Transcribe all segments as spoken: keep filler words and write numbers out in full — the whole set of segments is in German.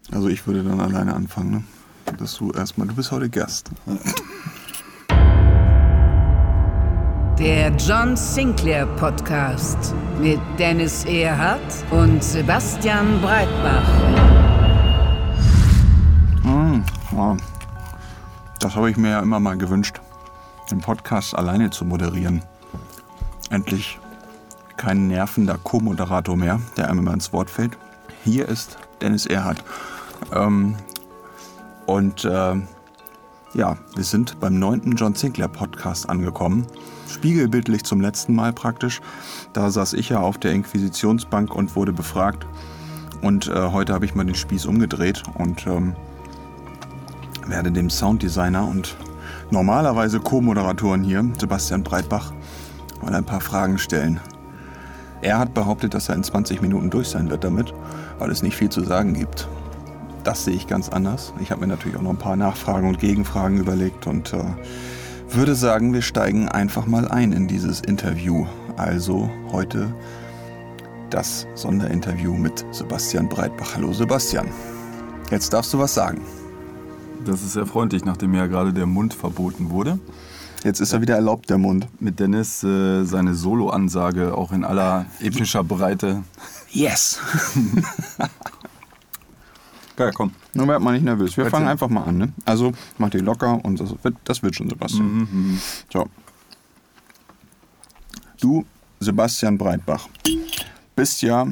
Also ich würde dann alleine anfangen, ne? Dass du erstmal, du bist heute Gast. Der John Sinclair Podcast mit Dennis Erhardt und Sebastian Breitbach. Hm, ja. Das habe ich mir ja immer mal gewünscht, den Podcast alleine zu moderieren. Endlich kein nervender Co-Moderator mehr, der einem immer ins Wort fällt. Hier ist Dennis Erhardt. Ähm, und äh, ja, wir sind beim neunten John Sinclair Podcast angekommen. Spiegelbildlich zum letzten Mal praktisch. Da saß ich ja auf der Inquisitionsbank und wurde befragt. Und äh, heute habe ich mal den Spieß umgedreht und ähm, werde dem Sounddesigner und normalerweise Co-Moderatoren hier, Sebastian Breitbach, mal ein paar Fragen stellen. Er hat behauptet, dass er in zwanzig Minuten durch sein wird damit, weil es nicht viel zu sagen gibt. Das sehe ich ganz anders. Ich habe mir natürlich auch noch ein paar Nachfragen und Gegenfragen überlegt und äh, würde sagen, wir steigen einfach mal ein in dieses Interview. Also heute das Sonderinterview mit Sebastian Breitbach. Hallo Sebastian, jetzt darfst du was sagen. Das ist sehr freundlich, nachdem ja gerade der Mund verboten wurde. Jetzt ist er wieder erlaubt, der Mund. Mit Dennis äh, seine Solo-Ansage auch in aller epischer Breite. Yes! Ja, komm. Nur werd mal nicht nervös. Wir Bitte. fangen einfach mal an. Ne? Also mach dich locker und das wird, das wird schon, Sebastian. Mhm. So. Du, Sebastian Breitbach, bist ja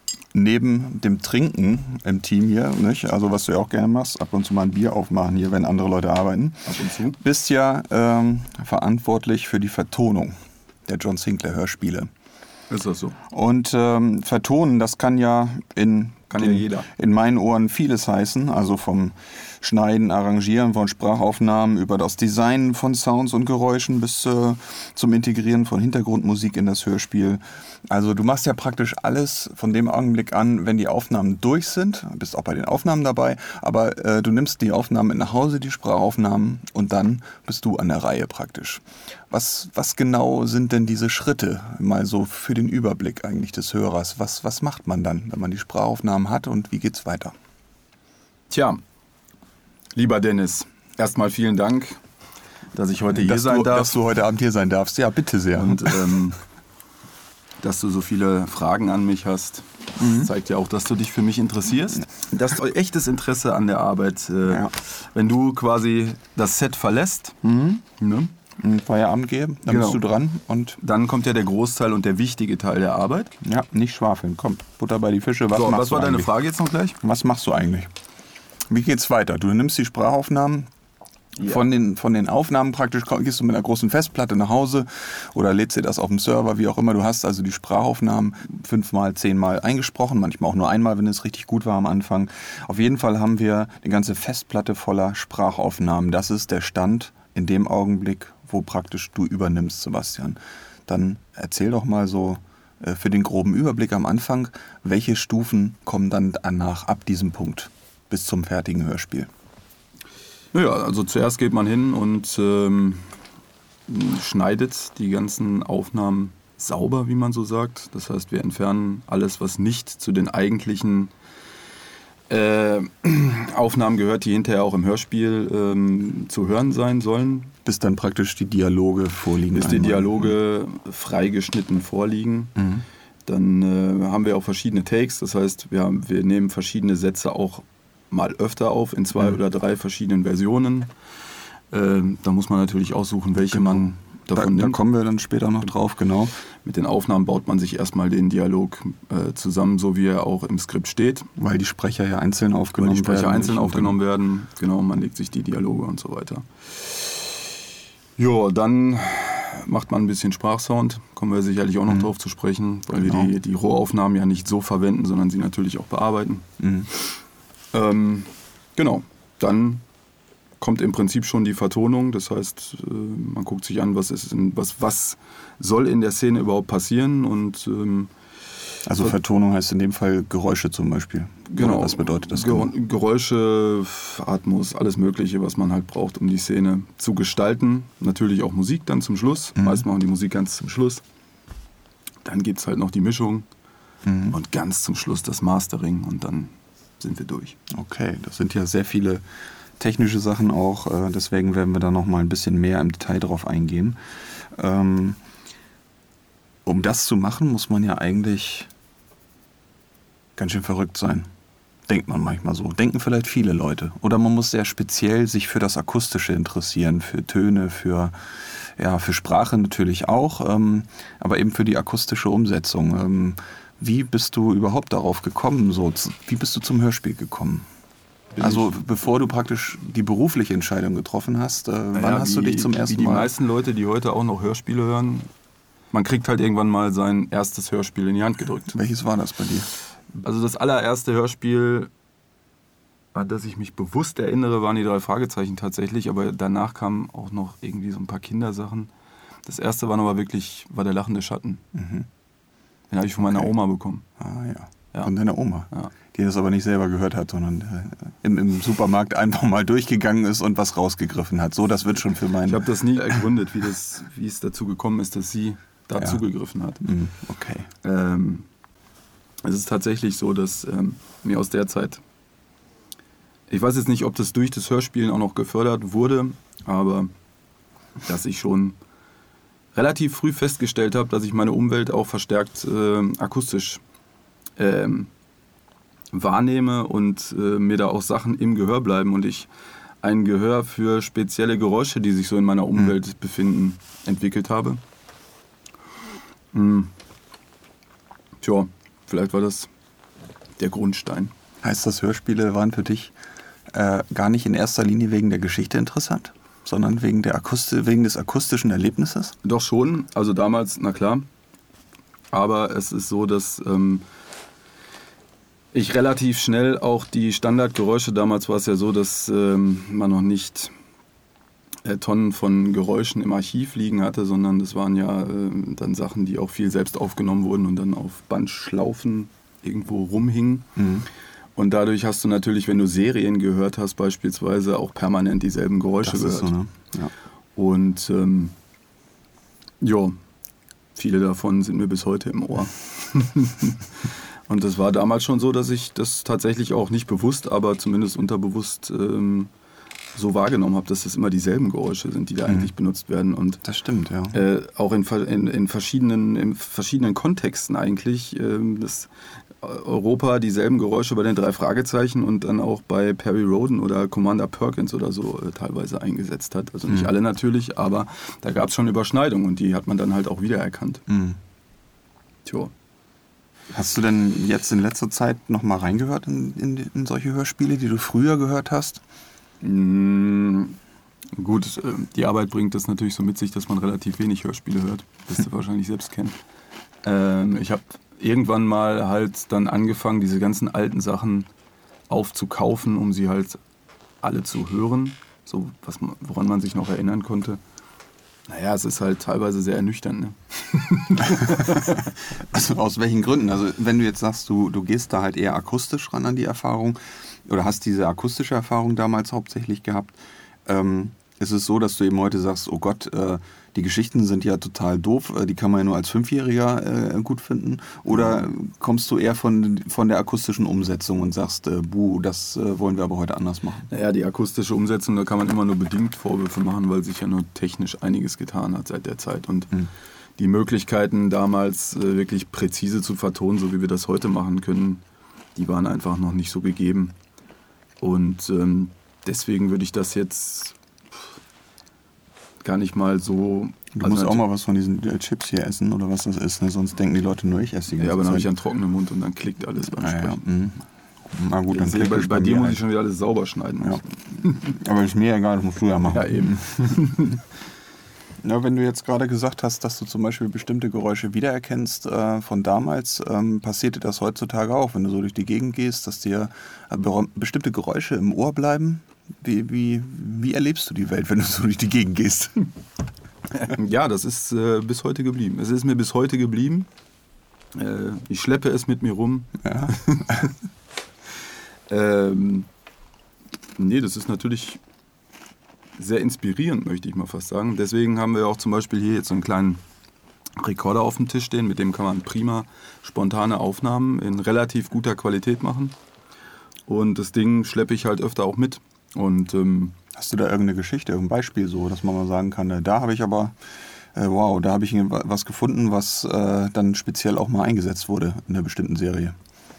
neben dem Trinken im Team hier, nicht? Also was du ja auch gerne machst, ab und zu mal ein Bier aufmachen hier, wenn andere Leute arbeiten. Ab und zu. Bist ja ähm, verantwortlich für die Vertonung der John Sinclair Hörspiele. Ist das so? Und ähm, vertonen, das kann ja in, Kann in, ja jeder. in meinen Ohren vieles heißen. Also vom Schneiden, Arrangieren von Sprachaufnahmen über das Design von Sounds und Geräuschen bis äh, zum Integrieren von Hintergrundmusik in das Hörspiel. Also du machst ja praktisch alles von dem Augenblick an, wenn die Aufnahmen durch sind. Du bist auch bei den Aufnahmen dabei. Aber äh, du nimmst die Aufnahmen mit nach Hause, die Sprachaufnahmen, und dann bist du an der Reihe praktisch. Was, was genau sind denn diese Schritte, mal so für den Überblick eigentlich des Hörers? Was, was macht man dann, wenn man die Sprachaufnahmen hat und wie geht's weiter? Tja, lieber Dennis, erstmal vielen Dank, dass ich heute hier dass sein du, darf. Dass du heute Abend hier sein darfst. Ja, bitte sehr. Und ähm, dass du so viele Fragen an mich hast. Mhm. Das zeigt ja auch, dass du dich für mich interessierst. Das ist echtes Interesse an der Arbeit. Äh, Ja. Wenn du quasi das Set verlässt, Mhm. ne, Ein Feierabend geben, dann Genau. bist du dran und dann kommt ja der Großteil und der wichtige Teil der Arbeit. ja, nicht schwafeln. Komm, Butter bei die Fische. Was so, machst was du war deine eigentlich? Frage jetzt noch gleich? Was machst du eigentlich? Wie geht's weiter? Du nimmst die Sprachaufnahmen. Ja. Von den, von den Aufnahmen praktisch gehst du mit einer großen Festplatte nach Hause oder lädst dir das auf dem Server, wie auch immer. Du hast also die Sprachaufnahmen fünfmal, zehnmal eingesprochen, manchmal auch nur einmal, wenn es richtig gut war am Anfang. Auf jeden Fall haben wir eine ganze Festplatte voller Sprachaufnahmen. Das ist der Stand in dem Augenblick, wo praktisch du übernimmst, Sebastian. Dann erzähl doch mal so äh, für den groben Überblick am Anfang, welche Stufen kommen dann danach ab diesem Punkt bis zum fertigen Hörspiel? Naja, also zuerst geht man hin und ähm, schneidet die ganzen Aufnahmen sauber, wie man so sagt. Das heißt, wir entfernen alles, was nicht zu den eigentlichen äh, Aufnahmen gehört, die hinterher auch im Hörspiel ähm, zu hören sein sollen. Bis dann praktisch die Dialoge vorliegen. Bis die einmal. Dialoge freigeschnitten vorliegen. Mhm. Dann äh, haben wir auch verschiedene Takes. Das heißt, wir, haben, wir nehmen verschiedene Sätze auch mal öfter auf, in zwei Mhm. oder drei verschiedenen Versionen. Ähm, da muss man natürlich aussuchen, welche man Da, davon da nimmt. kommen wir dann später noch drauf, genau. Mit den Aufnahmen baut man sich erstmal den Dialog äh, zusammen, so wie er auch im Skript steht. Weil die Sprecher ja einzeln Weil aufgenommen die Sprecher werden. einzeln Und aufgenommen werden. Genau, man legt sich die Dialoge und so weiter. Ja, dann macht man ein bisschen Sprachsound. Kommen wir sicherlich auch noch Mhm. drauf zu sprechen, weil Genau. wir die, die Rohaufnahmen ja nicht so verwenden, sondern sie natürlich auch bearbeiten. Mhm. Ähm, genau, dann kommt im Prinzip schon die Vertonung. Das heißt, äh, man guckt sich an, was, ist in, was, was soll in der Szene überhaupt passieren. Und ähm, Also Vertonung heißt in dem Fall Geräusche zum Beispiel. genau, Oder was bedeutet das? Ger- genau? Geräusche, Atmos, alles Mögliche, was man halt braucht, um die Szene zu gestalten. Natürlich auch Musik dann zum Schluss. Mhm. Meist machen die Musik ganz zum Schluss. Dann gibt es halt noch die Mischung Mhm. und ganz zum Schluss das Mastering. Und dann sind wir durch. Okay, das sind ja sehr viele technische Sachen auch, äh, deswegen werden wir da noch mal ein bisschen mehr im Detail drauf eingehen. Ähm, um das zu machen, muss man ja eigentlich ganz schön verrückt sein. Denkt man manchmal so. Denken vielleicht viele Leute. Oder man muss sehr speziell sich für das Akustische interessieren, für Töne, für, ja, für Sprache natürlich auch, ähm, aber eben für die akustische Umsetzung. Ähm, wie bist du überhaupt darauf gekommen? So, wie bist du zum Hörspiel gekommen? Bin also bevor du praktisch die berufliche Entscheidung getroffen hast, äh, wann ja, hast wie, du dich zum ersten Mal... Wie die meisten Leute, die heute auch noch Hörspiele hören, man kriegt halt irgendwann mal sein erstes Hörspiel in die Hand gedrückt. Welches war das bei dir? Also das allererste Hörspiel, an das ich mich bewusst erinnere, waren die drei Fragezeichen tatsächlich, aber danach kamen auch noch irgendwie so ein paar Kindersachen. Das erste war aber wirklich, war der lachende Schatten. Mhm. Den habe ich von meiner Okay. Oma bekommen. Ah ja, Ja. von deiner Oma, Ja. die das aber nicht selber gehört hat, sondern äh, im, im Supermarkt einfach mal durchgegangen ist und was rausgegriffen hat. So, das wird schon für meinen... Ich habe das nie ergründet, wie, das, wie es dazu gekommen ist, dass sie da Ja. zugegriffen hat. Mhm, okay. Ähm, es ist tatsächlich so, dass ähm, mir aus der Zeit, ich weiß jetzt nicht, ob das durch das Hörspielen auch noch gefördert wurde, aber dass ich schon relativ früh festgestellt habe, dass ich meine Umwelt auch verstärkt äh, akustisch ähm, wahrnehme und äh, mir da auch Sachen im Gehör bleiben und ich ein Gehör für spezielle Geräusche, die sich so in meiner Umwelt mhm. befinden, entwickelt habe. Hm. Tja, vielleicht war das der Grundstein. Heißt das, Hörspiele waren für dich äh, gar nicht in erster Linie wegen der Geschichte interessant, sondern wegen, der Akusti- wegen des akustischen Erlebnisses? Doch schon, also damals, na klar. Aber es ist so, dass ähm, ich relativ schnell auch die Standardgeräusche, damals war es ja so, dass ähm, man noch nicht äh, Tonnen von Geräuschen im Archiv liegen hatte, sondern das waren ja äh, dann Sachen, die auch viel selbst aufgenommen wurden und dann auf Bandschlaufen irgendwo rumhingen. Mhm. Und dadurch hast du natürlich, wenn du Serien gehört hast, beispielsweise auch permanent dieselben Geräusche Das gehört. ist so, ne? Ja. Und ähm, ja, viele davon sind mir bis heute im Ohr. Und das war damals schon so, dass ich das tatsächlich auch nicht bewusst, aber zumindest unterbewusst ähm, so wahrgenommen habe, dass das immer dieselben Geräusche sind, die da mhm. eigentlich benutzt werden. Und das stimmt, ja. Äh, auch in, in, in, verschiedenen, in verschiedenen Kontexten eigentlich. Ähm, das Europa dieselben Geräusche bei den drei Fragezeichen und dann auch bei Perry Rhodan oder Commander Perkins oder so äh, teilweise eingesetzt hat. Also nicht mhm. alle natürlich, aber da gab es schon Überschneidungen und die hat man dann halt auch wiedererkannt. Mhm. Tja. Hast du denn jetzt in letzter Zeit noch mal reingehört in, in, in solche Hörspiele, die du früher gehört hast? Mhm. Gut, die Arbeit bringt das natürlich so mit sich, dass man relativ wenig Hörspiele hört, das du wahrscheinlich selbst kennst. Ähm, ich habe irgendwann mal halt dann angefangen, diese ganzen alten Sachen aufzukaufen, um sie halt alle zu hören, so was man, woran man sich noch erinnern konnte. Naja, es ist halt teilweise sehr ernüchternd. Ne? Also aus welchen Gründen? Also wenn du jetzt sagst, du, du gehst da halt eher akustisch ran an die Erfahrung oder hast diese akustische Erfahrung damals hauptsächlich gehabt, ähm, ist es so, dass du eben heute sagst, oh Gott, äh, die Geschichten sind ja total doof, äh, die kann man ja nur als Fünfjähriger äh, gut finden? Oder kommst du eher von, von der akustischen Umsetzung und sagst, äh, buh, das äh, wollen wir aber heute anders machen? Naja, die akustische Umsetzung, da kann man immer nur bedingt Vorwürfe machen, weil sich ja nur technisch einiges getan hat seit der Zeit. Und hm. die Möglichkeiten damals äh, wirklich präzise zu vertonen, so wie wir das heute machen können, die waren einfach noch nicht so gegeben. Und ähm, deswegen würde ich das jetzt gar nicht mal so... Du also musst auch mal was von diesen Chips hier essen oder was das ist, ne? Sonst denken die Leute nur, ich esse die ganze Ja, aber dann Zeit. habe ich einen trockenen Mund und dann klickt alles beim Ah, Sprechen. ja. mhm. Na gut, dann bei, bei, bei dir mir muss halt. ich schon wieder alles sauber schneiden. Ja. Aber ist mir egal, das musst du ja machen. Ja, eben. Ja, wenn du jetzt gerade gesagt hast, dass du zum Beispiel bestimmte Geräusche wiedererkennst äh, von damals, ähm, passiert dir das heutzutage auch, wenn du so durch die Gegend gehst, dass dir äh, be- bestimmte Geräusche im Ohr bleiben? Wie, wie, wie erlebst du die Welt, wenn du so durch die Gegend gehst? Ja, das ist äh, bis heute geblieben. Es ist mir bis heute geblieben. Äh, ich schleppe es mit mir rum. Ja. ähm, nee, das ist natürlich sehr inspirierend, möchte ich mal fast sagen. Deswegen haben wir auch zum Beispiel hier jetzt so einen kleinen Rekorder auf dem Tisch stehen, mit dem kann man prima spontane Aufnahmen in relativ guter Qualität machen. Und das Ding schleppe ich halt öfter auch mit. Und ähm, hast du da irgendeine Geschichte, irgendein Beispiel so, dass man mal sagen kann, äh, da habe ich aber, äh, wow, da habe ich was gefunden, was äh, dann speziell auch mal eingesetzt wurde in einer bestimmten Serie?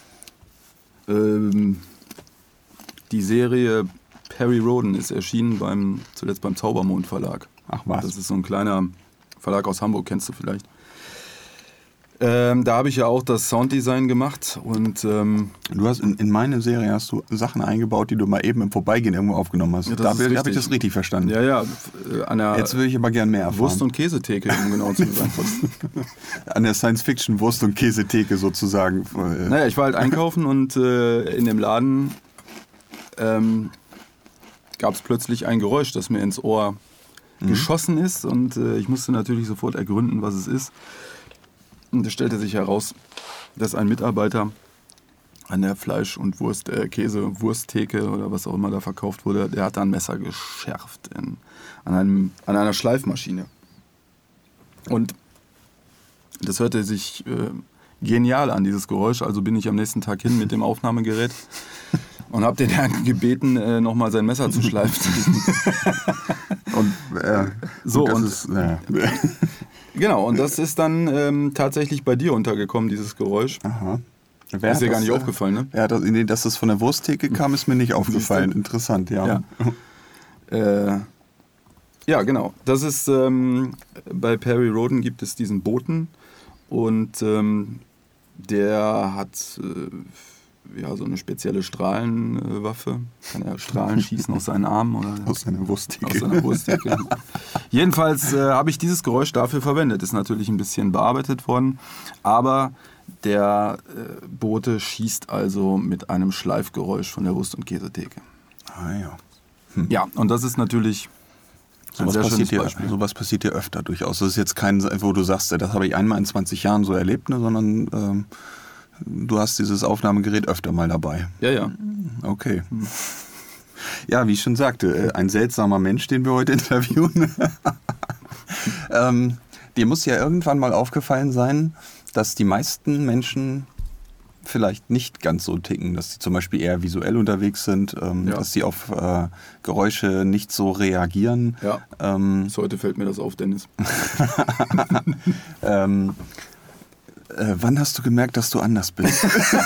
Ähm, die Serie Perry Rhodan ist erschienen beim, zuletzt beim Zaubermond Verlag. Ach was. Das ist so ein kleiner Verlag aus Hamburg, kennst du vielleicht. Ähm, da habe ich ja auch das Sounddesign gemacht und ähm, du hast in, in meine Serie hast du Sachen eingebaut, die du mal eben im Vorbeigehen irgendwo aufgenommen hast. Ja, da habe ich das richtig verstanden. Ja, ja. An der Jetzt will ich aber gern mehr erfahren. Wurst- und Käsetheke, um genau zu sein. An der Science-Fiction-Wurst- und Käsetheke sozusagen. Naja, ich war halt einkaufen und äh, in dem Laden ähm, gab es plötzlich ein Geräusch, das mir ins Ohr mhm. geschossen ist und äh, ich musste natürlich sofort ergründen, was es ist. Und es stellte sich heraus, dass ein Mitarbeiter an der Fleisch- und Wurst, äh, Käse-Wursttheke oder was auch immer da verkauft wurde, der hat da ein Messer geschärft in, an, einem, an einer Schleifmaschine. Und das hörte sich äh, genial an, dieses Geräusch. Also bin ich am nächsten Tag hin mit dem Aufnahmegerät und habe den Herrn gebeten, äh, nochmal sein Messer zu schleifen. und äh, so, und, und ist, äh. Genau, und das ist dann ähm, tatsächlich bei dir untergekommen, dieses Geräusch. Aha. Wer ist dir das, gar nicht äh, aufgefallen, ne? Ja, das, nee, dass das von der Wursttheke kam, ist mir nicht aufgefallen. Interessant, ja. Ja, äh, ja genau. Das ist, ähm, bei Perry Rhodan gibt es diesen Boten und ähm, der hat äh, ja, so eine spezielle Strahlenwaffe. Kann er Strahlen schießen aus seinen Armen oder aus seiner Wursttheke. Aus seiner Wursttheke. Jedenfalls äh, habe ich dieses Geräusch dafür verwendet. Ist natürlich ein bisschen bearbeitet worden, aber der äh, Bote schießt also mit einem Schleifgeräusch von der Wurst- und Käsetheke. Ah ja. Hm. Ja, und das ist natürlich so was, passiert dir, sowas passiert dir öfter durchaus. Das ist jetzt kein, wo du sagst, das habe ich einmal in zwanzig Jahren so erlebt, ne, sondern ähm, du hast dieses Aufnahmegerät öfter mal dabei. Ja, ja. Okay. Hm. Ja, wie ich schon sagte, ein seltsamer Mensch, den wir heute interviewen. ähm, dir muss ja irgendwann mal aufgefallen sein, dass die meisten Menschen vielleicht nicht ganz so ticken, dass sie zum Beispiel eher visuell unterwegs sind, ähm, ja. dass sie auf äh, Geräusche nicht so reagieren. Ja, ähm, bis heute fällt mir das auf, Dennis. ähm, äh, wann hast du gemerkt, dass du anders bist?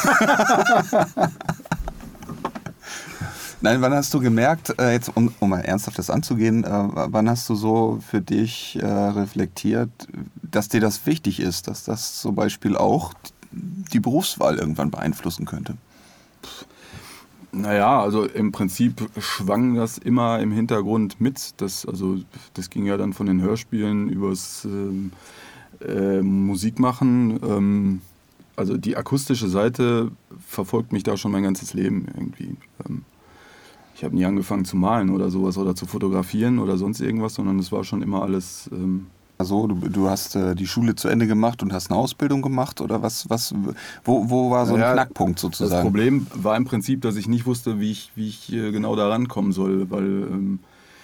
Nein, wann hast du gemerkt, äh, jetzt um, um mal ernsthaft das anzugehen, äh, wann hast du so für dich äh, reflektiert, dass dir das wichtig ist, dass das zum Beispiel auch die Berufswahl irgendwann beeinflussen könnte? Naja, also im Prinzip schwang das immer im Hintergrund mit. Das, also, das ging ja dann von den Hörspielen übers ähm, äh, Musikmachen. Ähm, also die akustische Seite verfolgt mich da schon mein ganzes Leben irgendwie. Ähm, ich habe nie angefangen zu malen oder sowas oder zu fotografieren oder sonst irgendwas, sondern es war schon immer alles... Ähm, Also du, du hast äh, die Schule zu Ende gemacht und hast eine Ausbildung gemacht oder was? was wo, wo war so ein ja, Knackpunkt sozusagen? Das Problem war im Prinzip, dass ich nicht wusste, wie ich, wie ich genau da rankommen soll, weil ähm,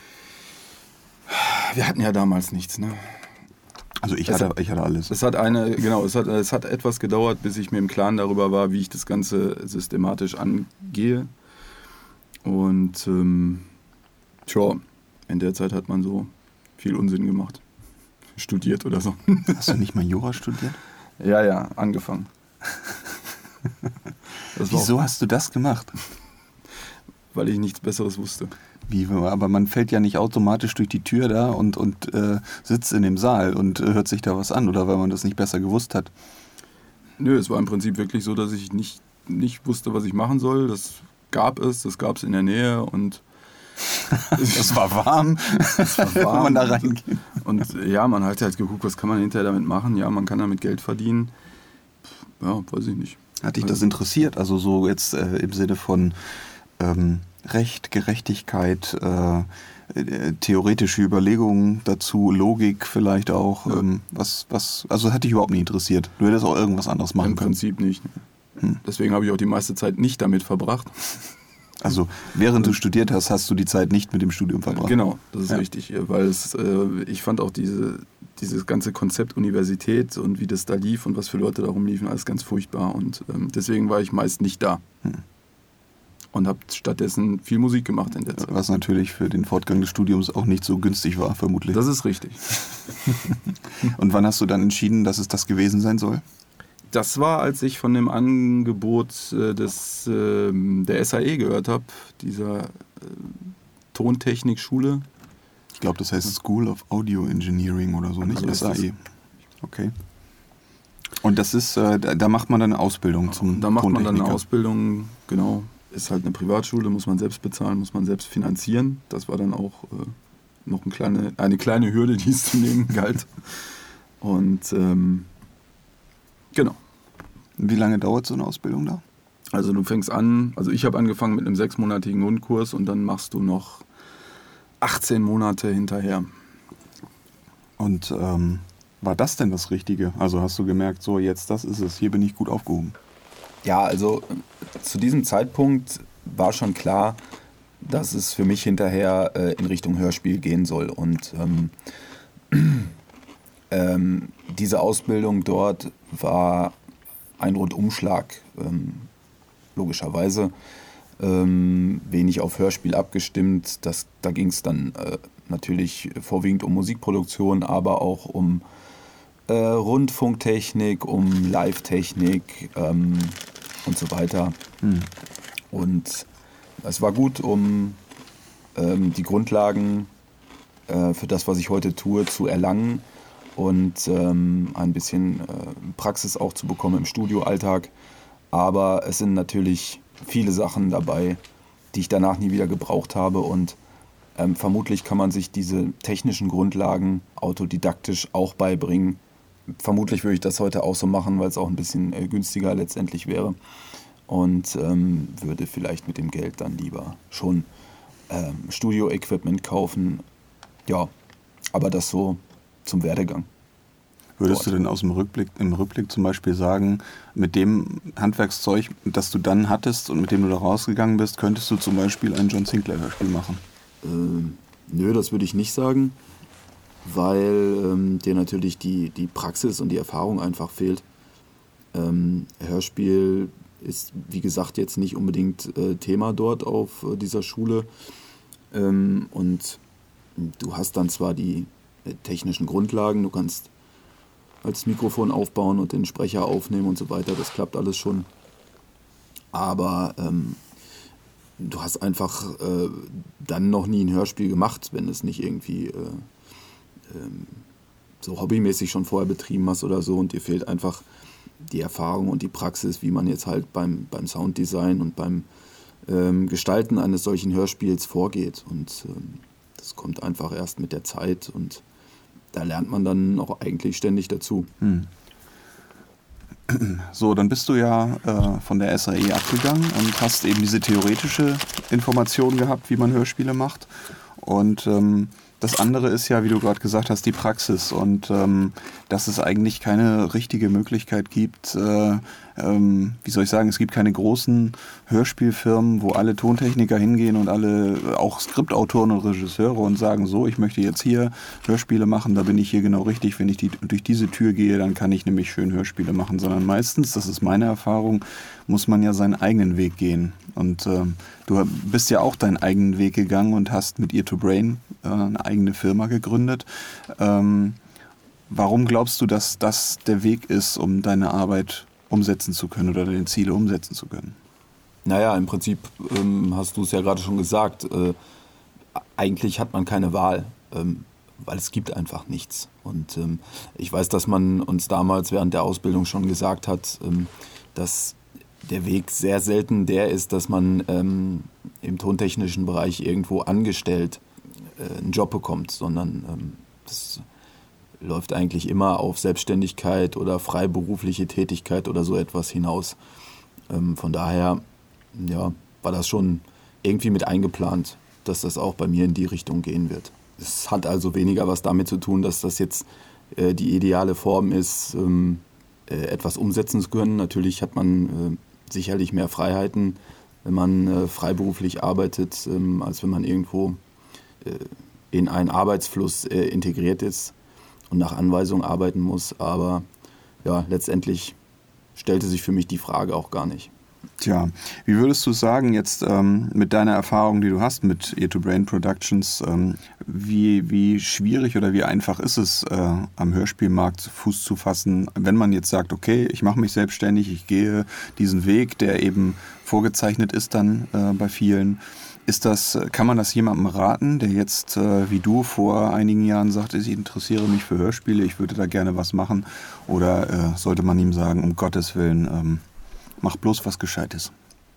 wir hatten ja damals nichts, ne? Also ich hatte, hat, ich hatte alles. Es hat eine, genau, es hat, es hat etwas gedauert, bis ich mir im Klaren darüber war, wie ich das Ganze systematisch angehe. Und ähm, tja, in der Zeit hat man so viel Unsinn gemacht. Studiert oder so. Hast du nicht mal Jura studiert? Ja, ja, angefangen. Wieso hast du das gemacht? Weil ich nichts Besseres wusste. Wie, aber man fällt ja nicht automatisch durch die Tür da und, und äh, sitzt in dem Saal und äh, hört sich da was an, oder weil man das nicht besser gewusst hat? Nö, es war im Prinzip wirklich so, dass ich nicht, nicht wusste, was ich machen soll. Das gab es, das gab es in der Nähe und es war warm, es war warm. Wenn man da reingeht. Und ja, man hat halt geguckt, was kann man hinterher damit machen. Ja, man kann damit Geld verdienen. Ja, weiß ich nicht. Hat dich das interessiert? Also so jetzt äh, im Sinne von ähm, Recht, Gerechtigkeit, äh, äh, theoretische Überlegungen dazu, Logik vielleicht auch. Ja. Ähm, was, was, also hat dich überhaupt nicht interessiert? Du hättest auch irgendwas anderes machen Im können. Im Prinzip nicht. Hm. Deswegen habe ich auch die meiste Zeit nicht damit verbracht. Also während du studiert hast, hast du die Zeit nicht mit dem Studium verbracht? Genau, das ist ja. richtig. Weil es, äh, ich fand auch diese, dieses ganze Konzept Universität und wie das da lief und was für Leute da rumliefen, alles ganz furchtbar. Und ähm, deswegen war ich meist nicht da. Hm. und habe stattdessen viel Musik gemacht in der Zeit. Was natürlich für den Fortgang des Studiums auch nicht so günstig war, vermutlich. Das ist richtig. Und wann hast du dann entschieden, dass es das gewesen sein soll? Das war, als ich von dem Angebot äh, des, äh, der S A E gehört habe, dieser äh, Tontechnikschule. Ich glaube, das heißt School of Audio Engineering oder so, nicht? Also S A E. Okay. Und das ist, äh, da macht man dann eine Ausbildung zum Da macht man dann eine Tontechniker. Ausbildung, genau. Ist halt eine Privatschule, muss man selbst bezahlen, muss man selbst finanzieren. Das war dann auch äh, noch eine kleine, eine kleine Hürde, die es zu nehmen galt. Und ähm, genau. Wie lange dauert so eine Ausbildung da? Also du fängst an, also ich habe angefangen mit einem sechsmonatigen Grundkurs und dann machst du noch achtzehn Monate hinterher. Und ähm, war das denn das Richtige? Also hast du gemerkt, so jetzt das ist es, hier bin ich gut aufgehoben? Ja, also zu diesem Zeitpunkt war schon klar, dass es für mich hinterher äh, in Richtung Hörspiel gehen soll. Und ähm, ähm, diese Ausbildung dort war ein Rundumschlag, ähm, logischerweise. Ähm, wenig auf Hörspiel abgestimmt. Das, da ging es dann äh, natürlich vorwiegend um Musikproduktion, aber auch um äh, Rundfunktechnik, um Live-Technik ähm, und so weiter. Hm. Und es war gut, um ähm, die Grundlagen äh, für das, was ich heute tue, zu erlangen und ähm, ein bisschen äh, Praxis auch zu bekommen im Studioalltag. Aber es sind natürlich viele Sachen dabei, die ich danach nie wieder gebraucht habe. Und ähm, vermutlich kann man sich diese technischen Grundlagen autodidaktisch auch beibringen. Vermutlich würde ich das heute auch so machen, weil es auch ein bisschen äh, günstiger letztendlich wäre. Und ähm, würde vielleicht mit dem Geld dann lieber schon ähm, Studio-Equipment kaufen. Ja, aber das so zum Werdegang. Würdest du denn aus dem Rückblick, im Rückblick zum Beispiel sagen, mit dem Handwerkszeug, das du dann hattest und mit dem du da rausgegangen bist, könntest du zum Beispiel ein John Sinclair-Hörspiel machen? Ähm, nö, das würde ich nicht sagen, weil ähm, dir natürlich die, die Praxis und die Erfahrung einfach fehlt. Ähm, Hörspiel ist, wie gesagt, jetzt nicht unbedingt äh, Thema dort auf äh, dieser Schule. Ähm, und du hast dann zwar die äh, technischen Grundlagen, du kannst als Mikrofon aufbauen und den Sprecher aufnehmen und so weiter, das klappt alles schon. Aber ähm, du hast einfach äh, dann noch nie ein Hörspiel gemacht, wenn du es nicht irgendwie äh, ähm, so hobbymäßig schon vorher betrieben hast oder so, und dir fehlt einfach die Erfahrung und die Praxis, wie man jetzt halt beim, beim Sounddesign und beim ähm, Gestalten eines solchen Hörspiels vorgeht. Und ähm, das kommt einfach erst mit der Zeit, und da lernt man dann auch eigentlich ständig dazu. Hm. So, dann bist du ja äh, von der S A E abgegangen und hast eben diese theoretische Information gehabt, wie man Hörspiele macht. Und ähm, das andere ist ja, wie du gerade gesagt hast, die Praxis. Und ähm, dass es eigentlich keine richtige Möglichkeit gibt, äh, ähm, wie soll ich sagen, es gibt keine großen Hörspielfirmen, wo alle Tontechniker hingehen und alle, auch Skriptautoren und Regisseure, und sagen, so, ich möchte jetzt hier Hörspiele machen, da bin ich hier genau richtig. Wenn ich die, durch diese Tür gehe, dann kann ich nämlich schön Hörspiele machen. Sondern meistens, das ist meine Erfahrung, muss man ja seinen eigenen Weg gehen. Und ähm, du bist ja auch deinen eigenen Weg gegangen und hast mit Ear to Brain äh, eine eigene Firma gegründet. Ähm, warum glaubst du, dass das der Weg ist, um deine Arbeit umsetzen zu können oder deine Ziele umsetzen zu können? Naja, im Prinzip ähm, hast du es ja gerade schon gesagt, äh, eigentlich hat man keine Wahl, ähm, weil es gibt einfach nichts. Und ähm, ich weiß, dass man uns damals während der Ausbildung schon gesagt hat, ähm, dass der Weg sehr selten der ist, dass man ähm, im tontechnischen Bereich irgendwo angestellt äh, einen Job bekommt, sondern ähm, das läuft eigentlich immer auf Selbstständigkeit oder freiberufliche Tätigkeit oder so etwas hinaus. Ähm, von daher ja, war das schon irgendwie mit eingeplant, dass das auch bei mir in die Richtung gehen wird. Es hat also weniger was damit zu tun, dass das jetzt äh, die ideale Form ist, ähm, äh, etwas umsetzen zu können. Natürlich hat man äh, sicherlich mehr Freiheiten, wenn man äh, freiberuflich arbeitet, ähm, als wenn man irgendwo äh, in einen Arbeitsfluss äh, integriert ist und nach Anweisung arbeiten muss. Aber ja, letztendlich stellte sich für mich die Frage auch gar nicht. Tja, wie würdest du sagen jetzt ähm, mit deiner Erfahrung, die du hast mit Ear to Brain Productions, ähm, wie, wie schwierig oder wie einfach ist es, äh, am Hörspielmarkt Fuß zu fassen, wenn man jetzt sagt, okay, ich mache mich selbstständig, ich gehe diesen Weg, der eben vorgezeichnet ist dann äh, bei vielen. Ist das, kann man das jemandem raten, der jetzt äh, wie du vor einigen Jahren sagte, ich interessiere mich für Hörspiele, ich würde da gerne was machen? Oder äh, sollte man ihm sagen, um Gottes Willen, ähm, mach bloß was Gescheites?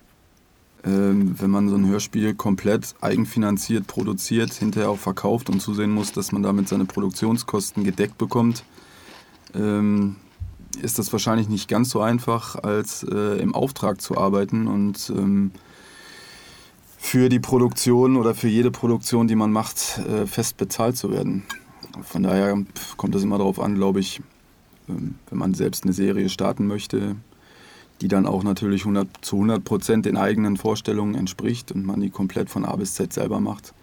Ähm, wenn man so ein Hörspiel komplett eigenfinanziert produziert, hinterher auch verkauft und zusehen muss, dass man damit seine Produktionskosten gedeckt bekommt, ähm, ist das wahrscheinlich nicht ganz so einfach, als äh, im Auftrag zu arbeiten und ähm, für die Produktion oder für jede Produktion, die man macht, äh, fest bezahlt zu werden. Von daher kommt es immer darauf an, glaube ich, ähm, wenn man selbst eine Serie starten möchte, die dann auch natürlich hundert, zu hundert Prozent den eigenen Vorstellungen entspricht und man die komplett von A bis Z selber macht,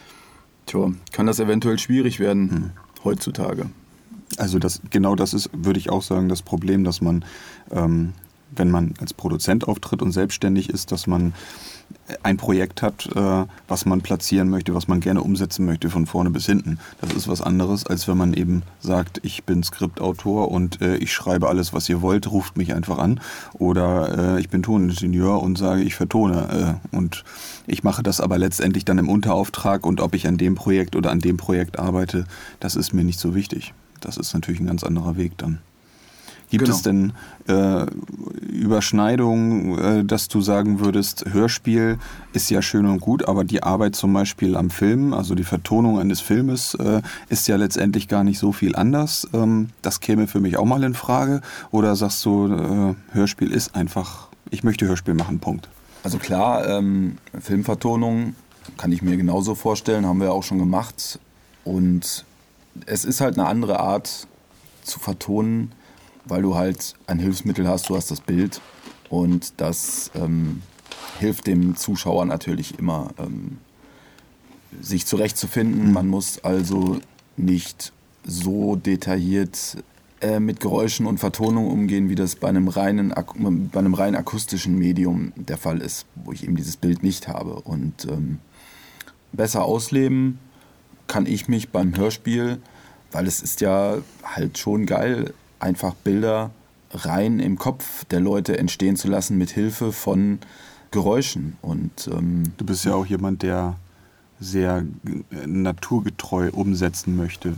tja, kann das eventuell schwierig werden hm. heutzutage. Also das, genau das ist, würde ich auch sagen, das Problem, dass man, ähm, wenn man als Produzent auftritt und selbstständig ist, dass man ein Projekt hat, äh, was man platzieren möchte, was man gerne umsetzen möchte, von vorne bis hinten. Das ist was anderes, als wenn man eben sagt, ich bin Skriptautor und äh, ich schreibe alles, was ihr wollt, ruft mich einfach an. Oder äh, ich bin Toningenieur und sage, ich vertone. Äh, und ich mache das aber letztendlich dann im Unterauftrag und ob ich an dem Projekt oder an dem Projekt arbeite, das ist mir nicht so wichtig. Das ist natürlich ein ganz anderer Weg dann. Gibt genau. es denn äh, Überschneidungen, äh, dass du sagen würdest, Hörspiel ist ja schön und gut, aber die Arbeit zum Beispiel am Film, also die Vertonung eines Filmes, äh, ist ja letztendlich gar nicht so viel anders. Ähm, das käme für mich auch mal in Frage. Oder sagst du, äh, Hörspiel ist einfach, ich möchte Hörspiel machen, Punkt. Also klar, ähm, Filmvertonung kann ich mir genauso vorstellen, haben wir auch schon gemacht. Und es ist halt eine andere Art zu vertonen, weil du halt ein Hilfsmittel hast, du hast das Bild und das ähm, hilft dem Zuschauer natürlich immer, ähm, sich zurechtzufinden. Man muss also nicht so detailliert äh, mit Geräuschen und Vertonung umgehen, wie das bei einem, reinen, bei einem rein akustischen Medium der Fall ist, wo ich eben dieses Bild nicht habe. Und ähm, besser ausleben kann ich mich beim Hörspiel, weil es ist ja halt schon geil, einfach Bilder rein im Kopf der Leute entstehen zu lassen mit Hilfe von Geräuschen. Und, ähm, du bist ja auch jemand, der sehr naturgetreu umsetzen möchte.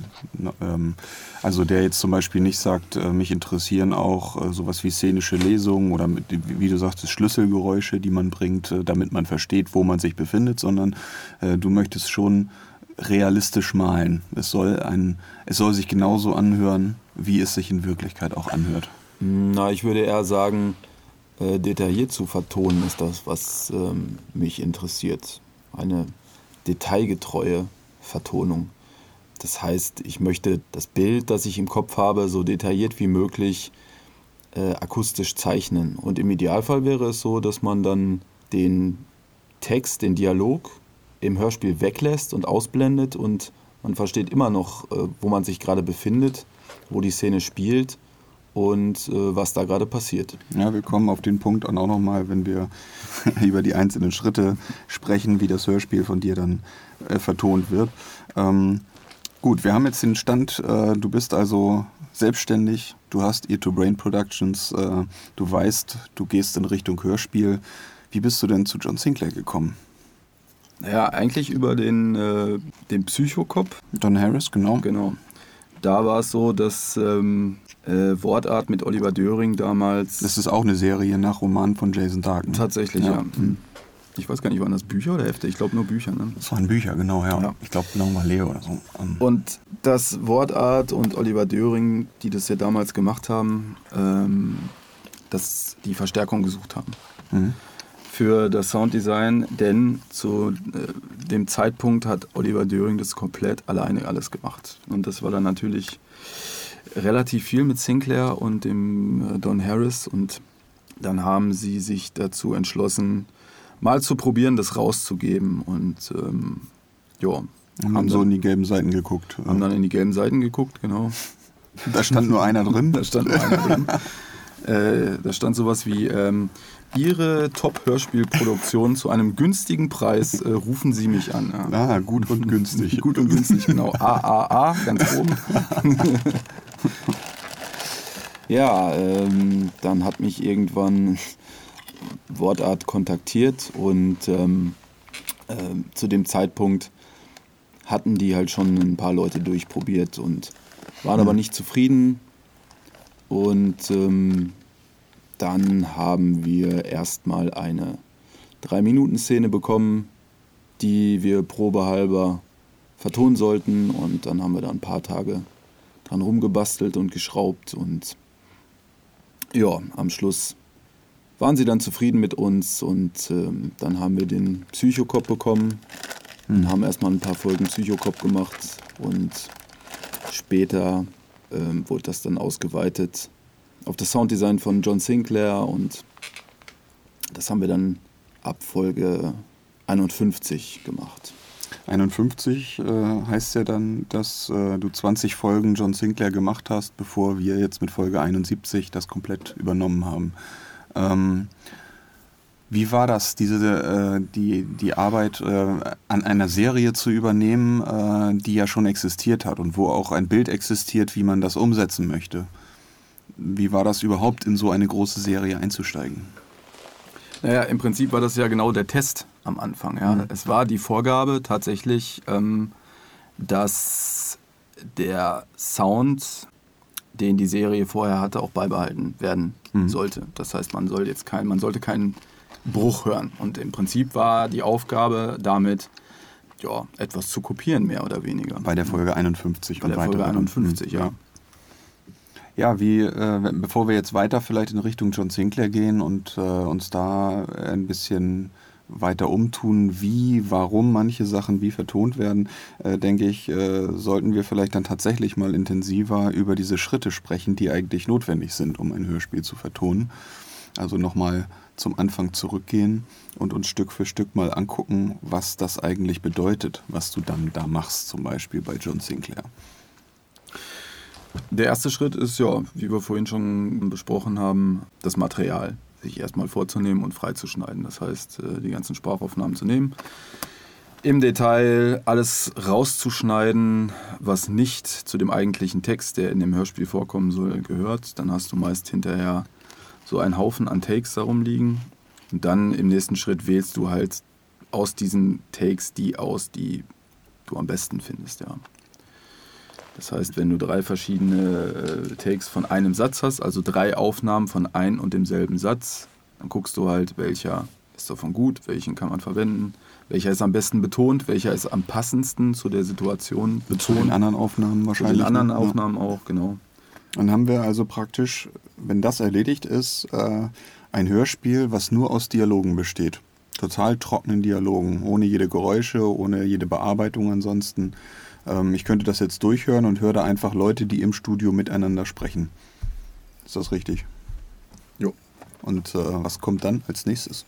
Also der jetzt zum Beispiel nicht sagt, mich interessieren auch sowas wie szenische Lesungen oder wie du sagtest, Schlüsselgeräusche, die man bringt, damit man versteht, wo man sich befindet, sondern du möchtest schon realistisch malen. Es soll, ein, es soll sich genauso anhören, wie es sich in Wirklichkeit auch anhört. Na, ich würde eher sagen, äh, detailliert zu vertonen ist das, was ähm, mich interessiert. Eine detailgetreue Vertonung. Das heißt, ich möchte das Bild, das ich im Kopf habe, so detailliert wie möglich äh, akustisch zeichnen. Und im Idealfall wäre es so, dass man dann den Text, den Dialog im Hörspiel weglässt und ausblendet und man versteht immer noch, äh, wo man sich gerade befindet, wo die Szene spielt und äh, was da gerade passiert. Ja, wir kommen auf den Punkt auch nochmal, wenn wir über die einzelnen Schritte sprechen, wie das Hörspiel von dir dann äh, vertont wird. Ähm, gut, wir haben jetzt den Stand, äh, du bist also selbstständig, du hast Ear to Brain Productions, äh, du weißt, du gehst in Richtung Hörspiel. Wie bist du denn zu John Sinclair gekommen? Naja, eigentlich über den, äh, den Psychokop. Don Harris, genau. Genau. Da war es so, dass ähm, äh, Wortart mit Oliver Döring damals... Das ist auch eine Serie nach Roman von Jason Dark. Ne? Tatsächlich, ja. ja. Mhm. Ich weiß gar nicht, waren das Bücher oder Hefte? Ich glaube nur Bücher. Ne? Das waren Bücher, genau, ja. ja. Ich glaube, Langweiler oder so. Um. Und dass Wortart und Oliver Döring, die das ja damals gemacht haben, ähm, dass die Verstärkung gesucht haben. Mhm. Für das Sounddesign, denn zu äh, dem Zeitpunkt hat Oliver Döring das komplett alleine alles gemacht. Und das war dann natürlich relativ viel mit Sinclair und dem äh, Don Harris. Und dann haben sie sich dazu entschlossen, mal zu probieren, das rauszugeben. Und ähm, ja. Haben, haben dann so in die gelben Seiten geguckt. Haben dann in die gelben Seiten geguckt, genau. Da stand nur einer drin. Da stand nur einer drin. Äh, da stand sowas wie, ähm, Ihre Top-Hörspielproduktion zu einem günstigen Preis, äh, rufen Sie mich an. Ja. Ah, gut und günstig. Gut und günstig, genau. A A A, ganz oben. Ja, ähm, dann hat mich irgendwann Wortart kontaktiert und ähm, äh, zu dem Zeitpunkt hatten die halt schon ein paar Leute durchprobiert und waren mhm. aber nicht zufrieden. Und ähm, dann haben wir erstmal eine drei-Minuten-Szene bekommen, die wir probehalber vertonen sollten. Und dann haben wir da ein paar Tage dran rumgebastelt und geschraubt. Und ja, am Schluss waren sie dann zufrieden mit uns. Und ähm, dann haben wir den Psychokop bekommen und haben erstmal ein paar Folgen Psychokop gemacht. Und später ähm, wurde das dann ausgeweitet auf das Sounddesign von John Sinclair und das haben wir dann ab Folge einundfünfzig gemacht. einundfünfzig äh, heißt ja dann, dass äh, du zwanzig Folgen John Sinclair gemacht hast, bevor wir jetzt mit Folge einundsiebzig das komplett übernommen haben. Ähm, wie war das, diese, äh, die, die Arbeit äh, an einer Serie zu übernehmen, äh, die ja schon existiert hat und wo auch ein Bild existiert, wie man das umsetzen möchte? Wie war das überhaupt, in so eine große Serie einzusteigen? Naja, im Prinzip war das ja genau der Test am Anfang. Ja. Mhm. Es war die Vorgabe tatsächlich, ähm, dass der Sound, den die Serie vorher hatte, auch beibehalten werden mhm. sollte. Das heißt, man soll jetzt kein, man sollte keinen Bruch hören. Und im Prinzip war die Aufgabe damit, ja, etwas zu kopieren, mehr oder weniger. Bei der Folge einundfünfzig. Bei und der Folge einundfünfzig, ja. ja. Ja, wie, äh, bevor wir jetzt weiter vielleicht in Richtung John Sinclair gehen und äh, uns da ein bisschen weiter umtun, wie, warum manche Sachen wie vertont werden, äh, denke ich, äh, sollten wir vielleicht dann tatsächlich mal intensiver über diese Schritte sprechen, die eigentlich notwendig sind, um ein Hörspiel zu vertonen. Also nochmal zum Anfang zurückgehen und uns Stück für Stück mal angucken, was das eigentlich bedeutet, was du dann da machst, zum Beispiel bei John Sinclair. Der erste Schritt ist ja, wie wir vorhin schon besprochen haben, das Material sich erstmal vorzunehmen und freizuschneiden. Das heißt, die ganzen Sprachaufnahmen zu nehmen, im Detail alles rauszuschneiden, was nicht zu dem eigentlichen Text, der in dem Hörspiel vorkommen soll, gehört. Dann hast du meist hinterher so einen Haufen an Takes darum liegen. Und dann im nächsten Schritt wählst du halt aus diesen Takes die aus, die du am besten findest, ja. Das heißt, wenn du drei verschiedene äh, Takes von einem Satz hast, also drei Aufnahmen von ein und demselben Satz, dann guckst du halt, welcher ist davon gut, welchen kann man verwenden, welcher ist am besten betont, welcher ist am passendsten zu der Situation betont. Zu den anderen Aufnahmen wahrscheinlich. Zu den anderen ne? Aufnahmen ja. auch, genau. Dann haben wir also praktisch, wenn das erledigt ist, äh, ein Hörspiel, was nur aus Dialogen besteht. Total trockenen Dialogen, ohne jede Geräusche, ohne jede Bearbeitung ansonsten. Ich könnte das jetzt durchhören und höre da einfach Leute, die im Studio miteinander sprechen. Ist das richtig? Jo. Und äh, was kommt dann als nächstes?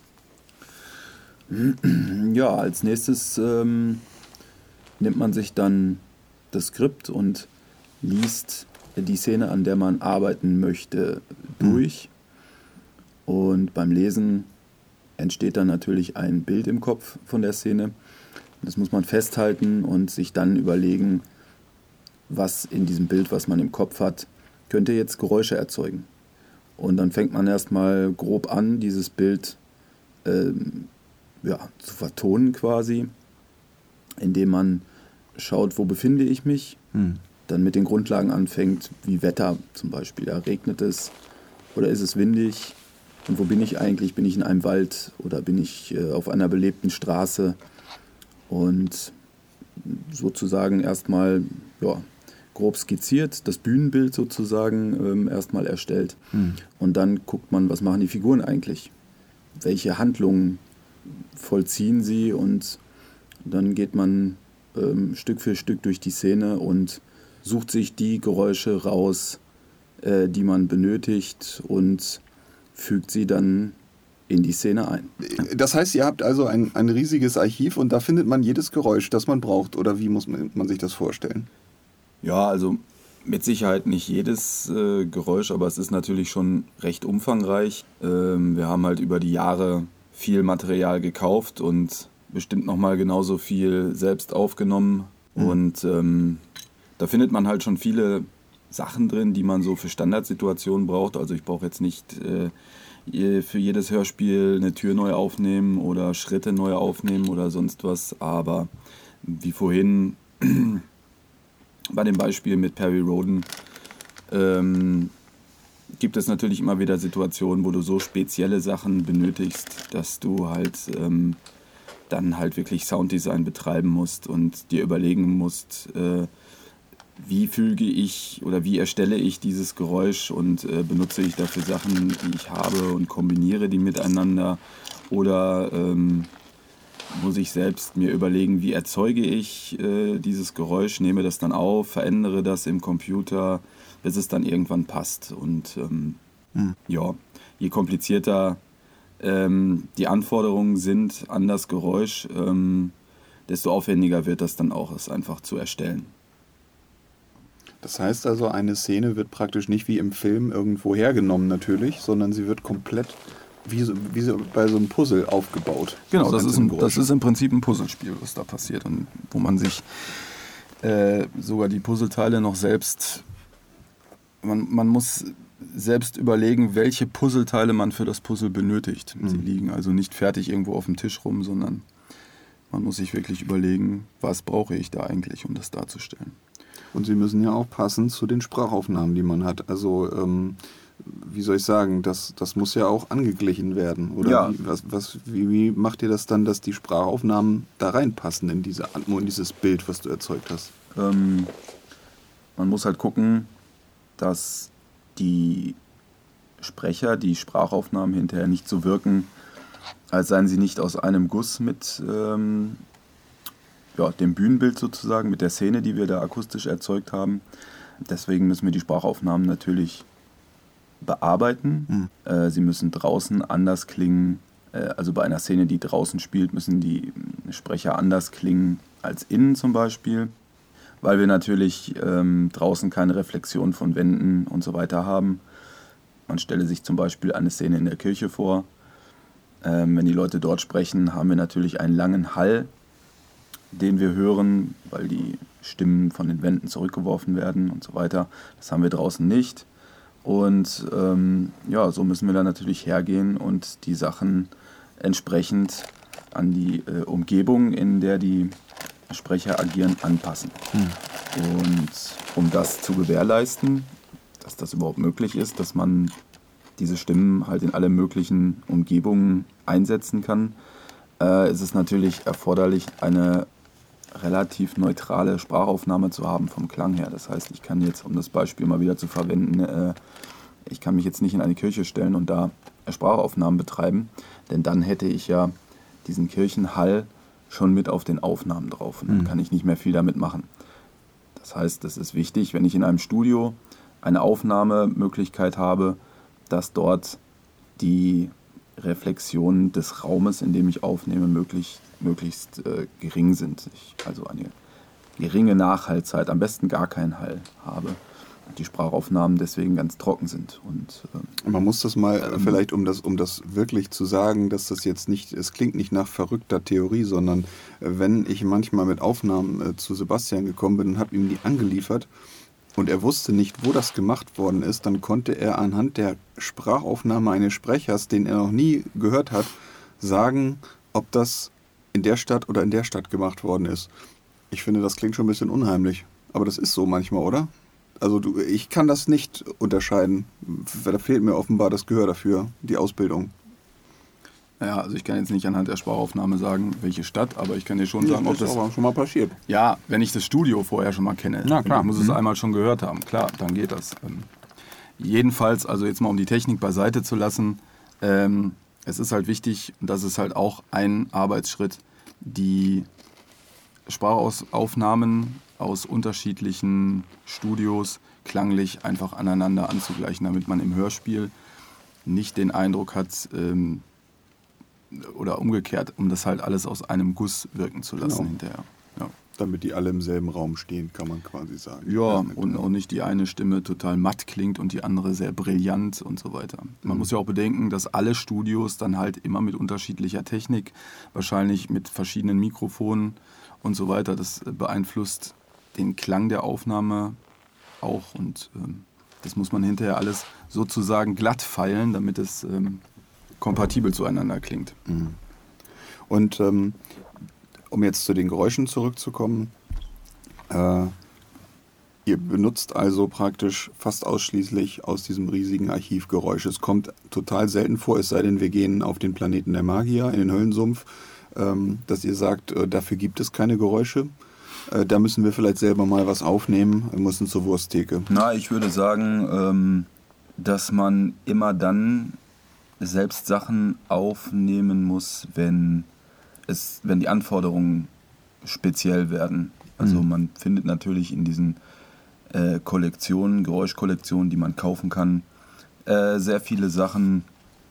Ja, als nächstes ähm, nimmt man sich dann das Skript und liest die Szene, an der man arbeiten möchte, durch. Mhm. Und beim Lesen entsteht dann natürlich ein Bild im Kopf von der Szene. Das muss man festhalten und sich dann überlegen, was in diesem Bild, was man im Kopf hat, könnte jetzt Geräusche erzeugen. Und dann fängt man erstmal grob an, dieses Bild ähm, ja, zu vertonen quasi, indem man schaut, wo befinde ich mich, hm. dann mit den Grundlagen anfängt, wie Wetter zum Beispiel. Ja, regnet es oder ist es windig? Und wo bin ich eigentlich? Bin ich in einem Wald oder bin ich äh, auf einer belebten Straße? Und sozusagen erstmal ja, grob skizziert, das Bühnenbild sozusagen ähm, erstmal erstellt. Hm. Und dann guckt man, was machen die Figuren eigentlich? Welche Handlungen vollziehen sie? Und dann geht man ähm, Stück für Stück durch die Szene und sucht sich die Geräusche raus, äh, die man benötigt und fügt sie dann in die Szene ein. Das heißt, ihr habt also ein, ein riesiges Archiv und da findet man jedes Geräusch, das man braucht, oder wie muss man, man sich das vorstellen? Ja, also Mit Sicherheit nicht jedes äh, Geräusch, aber es ist natürlich schon recht umfangreich. Ähm, wir haben halt über die Jahre viel Material gekauft und bestimmt nochmal genauso viel selbst aufgenommen. Mhm. Und ähm, da findet man halt schon viele Sachen drin, die man so für Standardsituationen braucht. Also ich brauche jetzt nicht äh, für jedes Hörspiel eine Tür neu aufnehmen oder Schritte neu aufnehmen oder sonst was. Aber wie vorhin bei dem Beispiel mit Perry Rhodan ähm, gibt es natürlich immer wieder Situationen, wo du so spezielle Sachen benötigst, dass du halt ähm, dann halt wirklich Sounddesign betreiben musst und dir überlegen musst, äh, wie füge ich oder wie erstelle ich dieses Geräusch und äh, benutze ich dafür Sachen, die ich habe und kombiniere die miteinander oder ähm, muss ich selbst mir überlegen, wie erzeuge ich äh, dieses Geräusch, nehme das dann auf, verändere das im Computer, bis es dann irgendwann passt. Und ähm, hm. ja, je komplizierter ähm, die Anforderungen sind an das Geräusch, ähm, desto aufwendiger wird das dann auch, es einfach zu erstellen. Das heißt also, eine Szene wird praktisch nicht wie im Film irgendwo hergenommen natürlich, sondern sie wird komplett wie, so, wie so bei so einem Puzzle aufgebaut. Genau, das ist, ein, das ist im Prinzip ein Puzzlespiel, was da passiert und wo man sich äh, sogar die Puzzleteile noch selbst, man, man muss selbst überlegen, welche Puzzleteile man für das Puzzle benötigt. Mhm. Sie liegen also nicht fertig irgendwo auf dem Tisch rum, sondern man muss sich wirklich überlegen, was brauche ich da eigentlich, um das darzustellen. Und sie müssen ja auch passen zu den Sprachaufnahmen, die man hat. Also, ähm, wie soll ich sagen, das, das muss ja auch angeglichen werden. Oder ja. wie, was, was, wie, wie macht ihr das dann, dass die Sprachaufnahmen da reinpassen in diese Atmo, in dieses Bild, was du erzeugt hast? Ähm, man muss halt gucken, dass die Sprecher, die Sprachaufnahmen hinterher nicht so wirken, als seien sie nicht aus einem Guss mit ähm, ja, dem Bühnenbild sozusagen, mit der Szene, die wir da akustisch erzeugt haben. Deswegen müssen wir die Sprachaufnahmen natürlich bearbeiten. Mhm. Äh, sie müssen draußen anders klingen. Äh, also bei einer Szene, die draußen spielt, müssen die Sprecher anders klingen als innen zum Beispiel, weil wir natürlich ähm, draußen keine Reflexion von Wänden und so weiter haben. Man stelle sich zum Beispiel eine Szene in der Kirche vor. Ähm, wenn die Leute dort sprechen, haben wir natürlich einen langen Hall, den wir hören, weil die Stimmen von den Wänden zurückgeworfen werden und so weiter. Das haben wir draußen nicht. Und ähm, ja, so müssen wir dann natürlich hergehen und die Sachen entsprechend an die äh, Umgebung, in der die Sprecher agieren, anpassen. Hm. Und um das zu gewährleisten, dass das überhaupt möglich ist, dass man diese Stimmen halt in alle möglichen Umgebungen einsetzen kann, äh, ist es natürlich erforderlich, eine relativ neutrale Sprachaufnahme zu haben vom Klang her. Das heißt, ich kann jetzt, um das Beispiel mal wieder zu verwenden, äh, ich kann mich jetzt nicht in eine Kirche stellen und da Sprachaufnahmen betreiben, denn dann hätte ich ja diesen Kirchenhall schon mit auf den Aufnahmen drauf und dann mhm. kann ich nicht mehr viel damit machen. Das heißt, es ist wichtig, wenn ich in einem Studio eine Aufnahmemöglichkeit habe, dass dort die Reflexionen des Raumes, in dem ich aufnehme, möglich, möglichst äh, gering sind. Ich also eine geringe Nachhallzeit, am besten gar keinen Hall habe. Und die Sprachaufnahmen deswegen ganz trocken sind. Und, ähm, Man muss das mal, ähm, vielleicht um das, um das wirklich zu sagen, dass das jetzt nicht, es klingt nicht nach verrückter Theorie, sondern äh, wenn ich manchmal mit Aufnahmen äh, zu Sebastian gekommen bin und habe ihm die angeliefert, und er wusste nicht, wo das gemacht worden ist, dann konnte er anhand der Sprachaufnahme eines Sprechers, den er noch nie gehört hat, sagen, ob das in der Stadt oder in der Stadt gemacht worden ist. Ich finde, das klingt schon ein bisschen unheimlich. Aber das ist so manchmal, oder? Also du, ich kann das nicht unterscheiden. Da fehlt mir offenbar das Gehör dafür, die Ausbildung. Ja, also ich kann jetzt nicht anhand der Sprachaufnahme sagen, welche Stadt, aber ich kann dir schon sagen, ob das... Das ist aber schon mal passiert. Ja, wenn ich das Studio vorher schon mal kenne. Na klar. Ich muss es mhm. einmal schon gehört haben. Klar, dann geht das. Ähm, jedenfalls, also jetzt mal um die Technik beiseite zu lassen, ähm, es ist halt wichtig, und das ist halt auch ein Arbeitsschritt, die Sprachaufnahmen aus unterschiedlichen Studios klanglich einfach aneinander anzugleichen, damit man im Hörspiel nicht den Eindruck hat, ähm, oder umgekehrt, um das halt alles aus einem Guss wirken zu lassen genau. hinterher. Ja. Damit die alle im selben Raum stehen, kann man quasi sagen. Ja, und auch nicht die eine Stimme total matt klingt und die andere sehr brillant und so weiter. Man mhm. muss ja auch bedenken, dass alle Studios dann halt immer mit unterschiedlicher Technik, wahrscheinlich mit verschiedenen Mikrofonen und so weiter, das beeinflusst den Klang der Aufnahme auch. Und ähm, das muss man hinterher alles sozusagen glatt feilen, damit es ähm, kompatibel zueinander klingt. Mhm. Und ähm, um jetzt zu den Geräuschen zurückzukommen, äh, ihr benutzt also praktisch fast ausschließlich aus diesem riesigen Archiv Geräusche. Es kommt total selten vor, es sei denn, wir gehen auf den Planeten der Magier, in den Höllensumpf, ähm, dass ihr sagt, äh, dafür gibt es keine Geräusche. Äh, da müssen wir vielleicht selber mal was aufnehmen, wir müssen zur Wursttheke. Na, ich würde sagen, ähm, dass man immer dann selbst Sachen aufnehmen muss, wenn Es, wenn die Anforderungen speziell werden. Also mhm. man findet natürlich in diesen äh, Kollektionen, Geräuschkollektionen, die man kaufen kann, äh, sehr viele Sachen,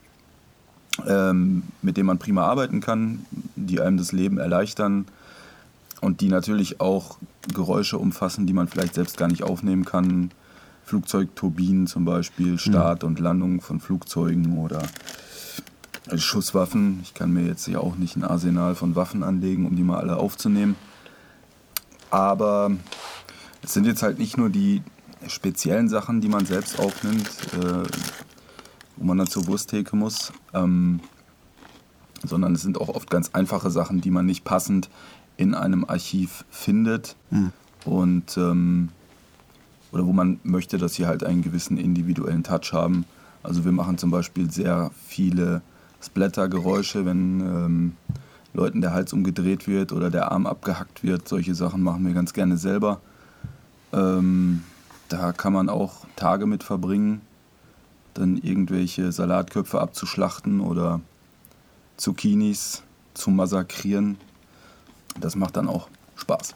ähm, mit denen man prima arbeiten kann, die einem das Leben erleichtern und die natürlich auch Geräusche umfassen, die man vielleicht selbst gar nicht aufnehmen kann. Flugzeugturbinen zum Beispiel, Start mhm. und Landung von Flugzeugen oder Schusswaffen. Ich kann mir jetzt ja auch nicht ein Arsenal von Waffen anlegen, um die mal alle aufzunehmen. Aber es sind jetzt halt nicht nur die speziellen Sachen, die man selbst aufnimmt, äh, wo man dann zur Wursttheke muss, ähm, sondern es sind auch oft ganz einfache Sachen, die man nicht passend in einem Archiv findet. Mhm. Und ähm, oder wo man möchte, dass sie halt einen gewissen individuellen Touch haben. Also wir machen zum Beispiel sehr viele Splatter-Geräusche, wenn ähm, Leuten der Hals umgedreht wird oder der Arm abgehackt wird. Solche Sachen machen wir ganz gerne selber. Ähm, da kann man auch Tage mit verbringen, dann irgendwelche Salatköpfe abzuschlachten oder Zucchinis zu massakrieren. Das macht dann auch Spaß.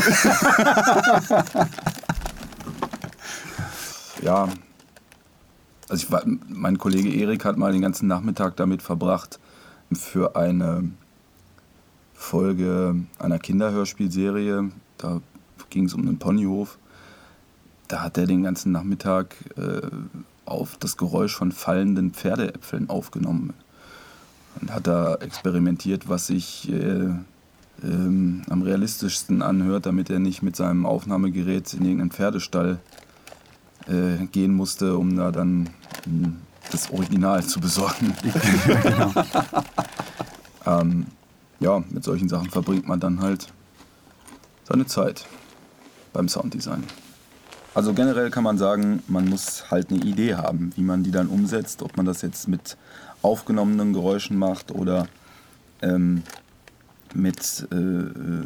Ja, also ich war, mein Kollege Erik hat mal den ganzen Nachmittag damit verbracht, für eine Folge einer Kinderhörspielserie, da ging es um einen Ponyhof, da hat er den ganzen Nachmittag äh, auf das Geräusch von fallenden Pferdeäpfeln aufgenommen und hat da experimentiert, was sich äh, ähm, am realistischsten anhört, damit er nicht mit seinem Aufnahmegerät in irgendeinen Pferdestall äh, gehen musste, um da dann mh, das Original zu besorgen. Genau. ähm, ja, mit solchen Sachen verbringt man dann halt seine Zeit beim Sounddesign. Also generell kann man sagen, man muss halt eine Idee haben, wie man die dann umsetzt, ob man das jetzt mit aufgenommenen Geräuschen macht oder ähm, mit äh,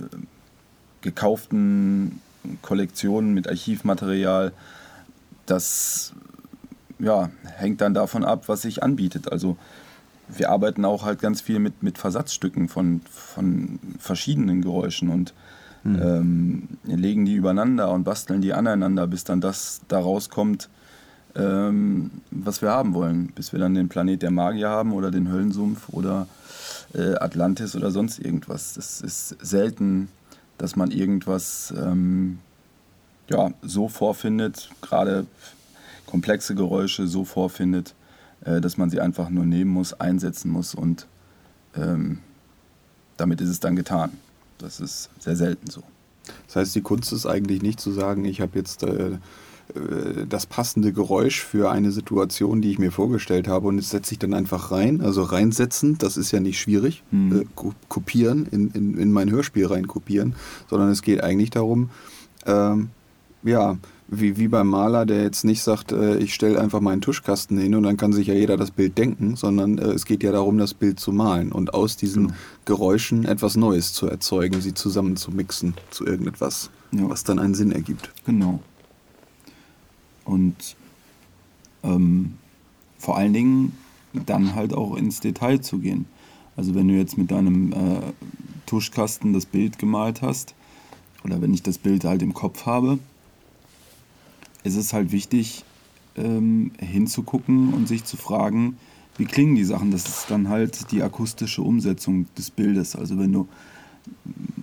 gekauften Kollektionen, mit Archivmaterial. Das ja, hängt dann davon ab, was sich anbietet. Also wir arbeiten auch halt ganz viel mit, mit Versatzstücken von, von verschiedenen Geräuschen und mhm. ähm, legen die übereinander und basteln die aneinander, bis dann das da rauskommt, ähm, was wir haben wollen. Bis wir dann den Planet der Magier haben oder den Höllensumpf oder äh, Atlantis oder sonst irgendwas. Es ist selten, dass man irgendwas ähm, ja, so vorfindet, gerade komplexe Geräusche so vorfindet, äh, dass man sie einfach nur nehmen muss, einsetzen muss und ähm, damit ist es dann getan. Das ist sehr selten so. Das heißt, die Kunst ist eigentlich nicht zu sagen, ich habe jetzt äh, das passende Geräusch für eine Situation, die ich mir vorgestellt habe und das setze ich dann einfach rein. Also reinsetzen, das ist ja nicht schwierig. Mhm. Äh, kopieren, in, in, in mein Hörspiel rein kopieren, sondern es geht eigentlich darum, ähm, ja, wie, wie beim Maler, der jetzt nicht sagt, äh, ich stelle einfach meinen Tuschkasten hin und dann kann sich ja jeder das Bild denken, sondern äh, es geht ja darum, das Bild zu malen und aus diesen genau. Geräuschen etwas Neues zu erzeugen, sie zusammen zu mixen zu irgendetwas, ja. was dann einen Sinn ergibt. Genau. Und ähm, vor allen Dingen dann halt auch ins Detail zu gehen. Also wenn du jetzt mit deinem äh, Tuschkasten das Bild gemalt hast oder wenn ich das Bild halt im Kopf habe, ist es halt wichtig, ähm, hinzugucken und sich zu fragen, wie klingen die Sachen. Das ist dann halt die akustische Umsetzung des Bildes. Also wenn du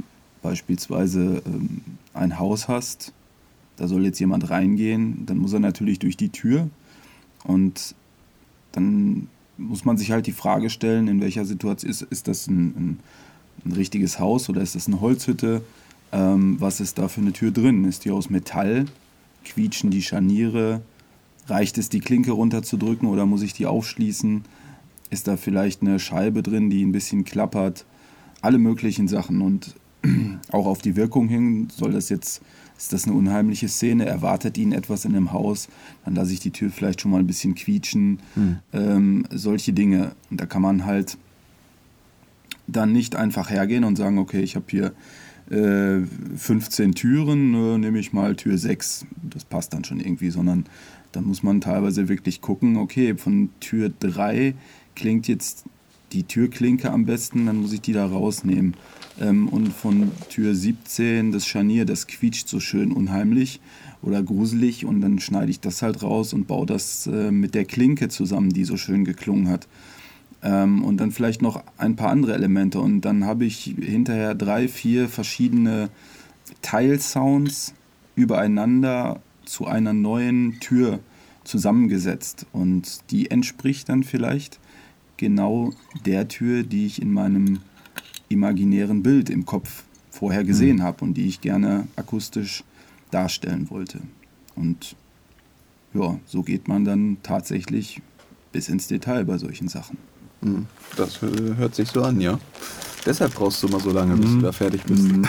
beispielsweise ähm, ein Haus hast, da soll jetzt jemand reingehen, dann muss er natürlich durch die Tür und dann muss man sich halt die Frage stellen, in welcher Situation ist, ist das ein, ein, ein richtiges Haus oder ist das eine Holzhütte? Ähm, was ist da für eine Tür drin? Ist die aus Metall? Quietschen die Scharniere? Reicht es, die Klinke runterzudrücken oder muss ich die aufschließen? Ist da vielleicht eine Scheibe drin, die ein bisschen klappert? Alle möglichen Sachen und auch auf die Wirkung hin, soll das jetzt, ist das eine unheimliche Szene, erwartet ihn etwas in einem Haus, dann lasse ich die Tür vielleicht schon mal ein bisschen quietschen, hm. ähm, solche Dinge. Und da kann man halt dann nicht einfach hergehen und sagen, okay, ich habe hier äh, fünfzehn Türen, äh, nehme ich mal Tür sechs, das passt dann schon irgendwie, sondern da muss man teilweise wirklich gucken, okay, von Tür drei klingt jetzt die Türklinke am besten, dann muss ich die da rausnehmen. Ähm, und von Tür siebzehn, das Scharnier, das quietscht so schön unheimlich oder gruselig und dann schneide ich das halt raus und baue das äh, mit der Klinke zusammen, die so schön geklungen hat. Ähm, und dann vielleicht noch ein paar andere Elemente und dann habe ich hinterher drei, vier verschiedene Teilsounds übereinander zu einer neuen Tür zusammengesetzt und die entspricht dann vielleicht genau der Tür, die ich in meinem imaginären Bild im Kopf vorher gesehen mhm. habe und die ich gerne akustisch darstellen wollte. Und ja, so geht man dann tatsächlich bis ins Detail bei solchen Sachen. Das hört sich so an, ja. Deshalb brauchst du mal so lange, bis mhm. du da fertig bist. Mhm.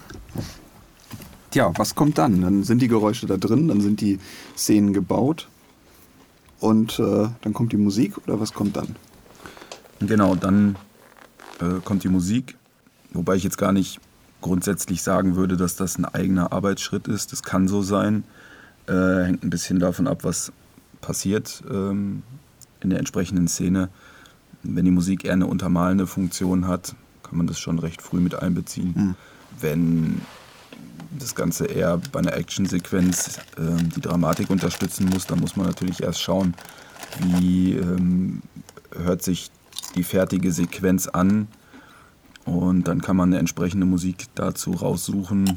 Tja, was kommt dann? Dann sind die Geräusche da drin, dann sind die Szenen gebaut und äh, dann kommt die Musik oder was kommt dann? Genau, dann äh, kommt die Musik, wobei ich jetzt gar nicht grundsätzlich sagen würde, dass das ein eigener Arbeitsschritt ist. Das kann so sein, äh, hängt ein bisschen davon ab, was passiert ähm, in der entsprechenden Szene. Wenn die Musik eher eine untermalende Funktion hat, kann man das schon recht früh mit einbeziehen. Mhm. Wenn das Ganze eher bei einer Actionsequenz äh, die Dramatik unterstützen muss, dann muss man natürlich erst schauen, wie ähm, hört sich die fertige Sequenz an und dann kann man eine entsprechende Musik dazu raussuchen,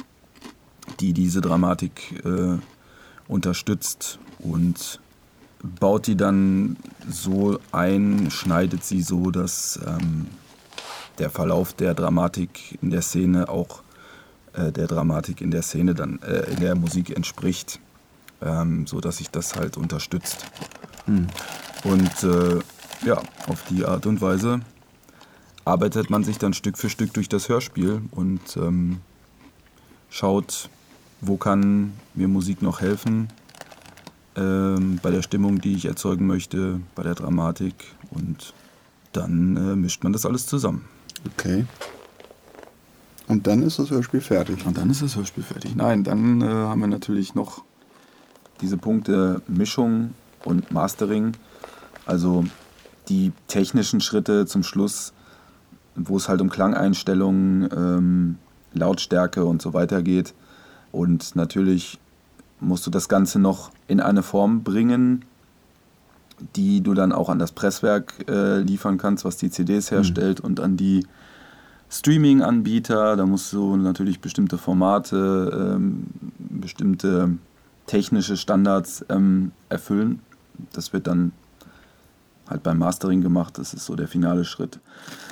die diese Dramatik äh, unterstützt und baut die dann so ein, schneidet sie so, dass ähm, der Verlauf der Dramatik in der Szene auch äh, der Dramatik in der Szene dann äh, in der Musik entspricht, ähm, so dass sich das halt unterstützt. Hm. Und äh, ja, auf die Art und Weise arbeitet man sich dann Stück für Stück durch das Hörspiel und ähm, schaut, wo kann mir Musik noch helfen, ähm, bei der Stimmung, die ich erzeugen möchte, bei der Dramatik und dann äh, mischt man das alles zusammen. Okay. Und dann ist das Hörspiel fertig? Und dann ist das Hörspiel fertig. Nein, dann äh, haben wir natürlich noch diese Punkte Mischung und Mastering, also die technischen Schritte zum Schluss, wo es halt um Klangeinstellungen, ähm, Lautstärke und so weiter geht. Und natürlich musst du das Ganze noch in eine Form bringen, die du dann auch an das Presswerk äh, liefern kannst, was die C Ds herstellt, mhm. und an die Streaming-Anbieter. Da musst du natürlich bestimmte Formate, ähm, bestimmte technische Standards ähm, erfüllen. Das wird dann halt beim Mastering gemacht. Das ist so der finale Schritt.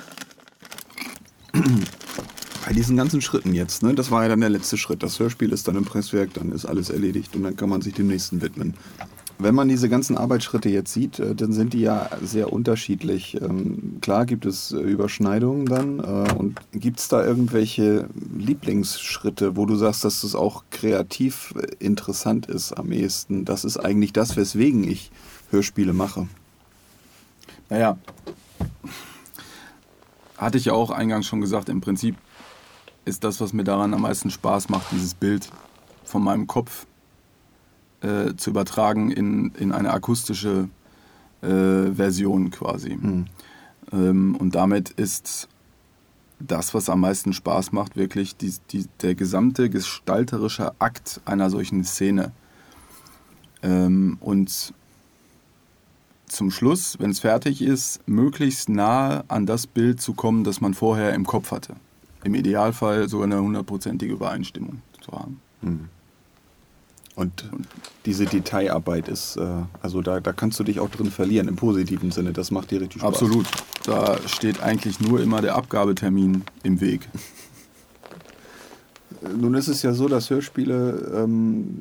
Bei diesen ganzen Schritten jetzt, ne, das war ja dann der letzte Schritt. Das Hörspiel ist dann im Presswerk, dann ist alles erledigt und dann kann man sich dem nächsten widmen. Wenn man diese ganzen Arbeitsschritte jetzt sieht, äh, dann sind die ja sehr unterschiedlich. Ähm, klar gibt es äh, Überschneidungen dann äh, und gibt es da irgendwelche Lieblingsschritte, wo du sagst, dass das auch kreativ äh, interessant ist am ehesten? Das ist eigentlich das, weswegen ich Hörspiele mache. Naja, hatte ich ja auch eingangs schon gesagt, im Prinzip ist das, was mir daran am meisten Spaß macht, dieses Bild von meinem Kopf äh, zu übertragen in, in eine akustische äh, Version quasi. Mhm. Ähm, und damit ist das, was am meisten Spaß macht, wirklich die, die, der gesamte gestalterische Akt einer solchen Szene. Ähm, und zum Schluss, wenn es fertig ist, möglichst nahe an das Bild zu kommen, das man vorher im Kopf hatte. im Idealfall sogar eine hundertprozentige Übereinstimmung zu haben. Mhm. Und diese Detailarbeit ist, äh, also da, da kannst du dich auch drin verlieren, im positiven Sinne. Das macht dir richtig Spaß. Absolut. Da steht eigentlich nur immer der Abgabetermin im Weg. Nun ist es ja so, dass Hörspiele ähm,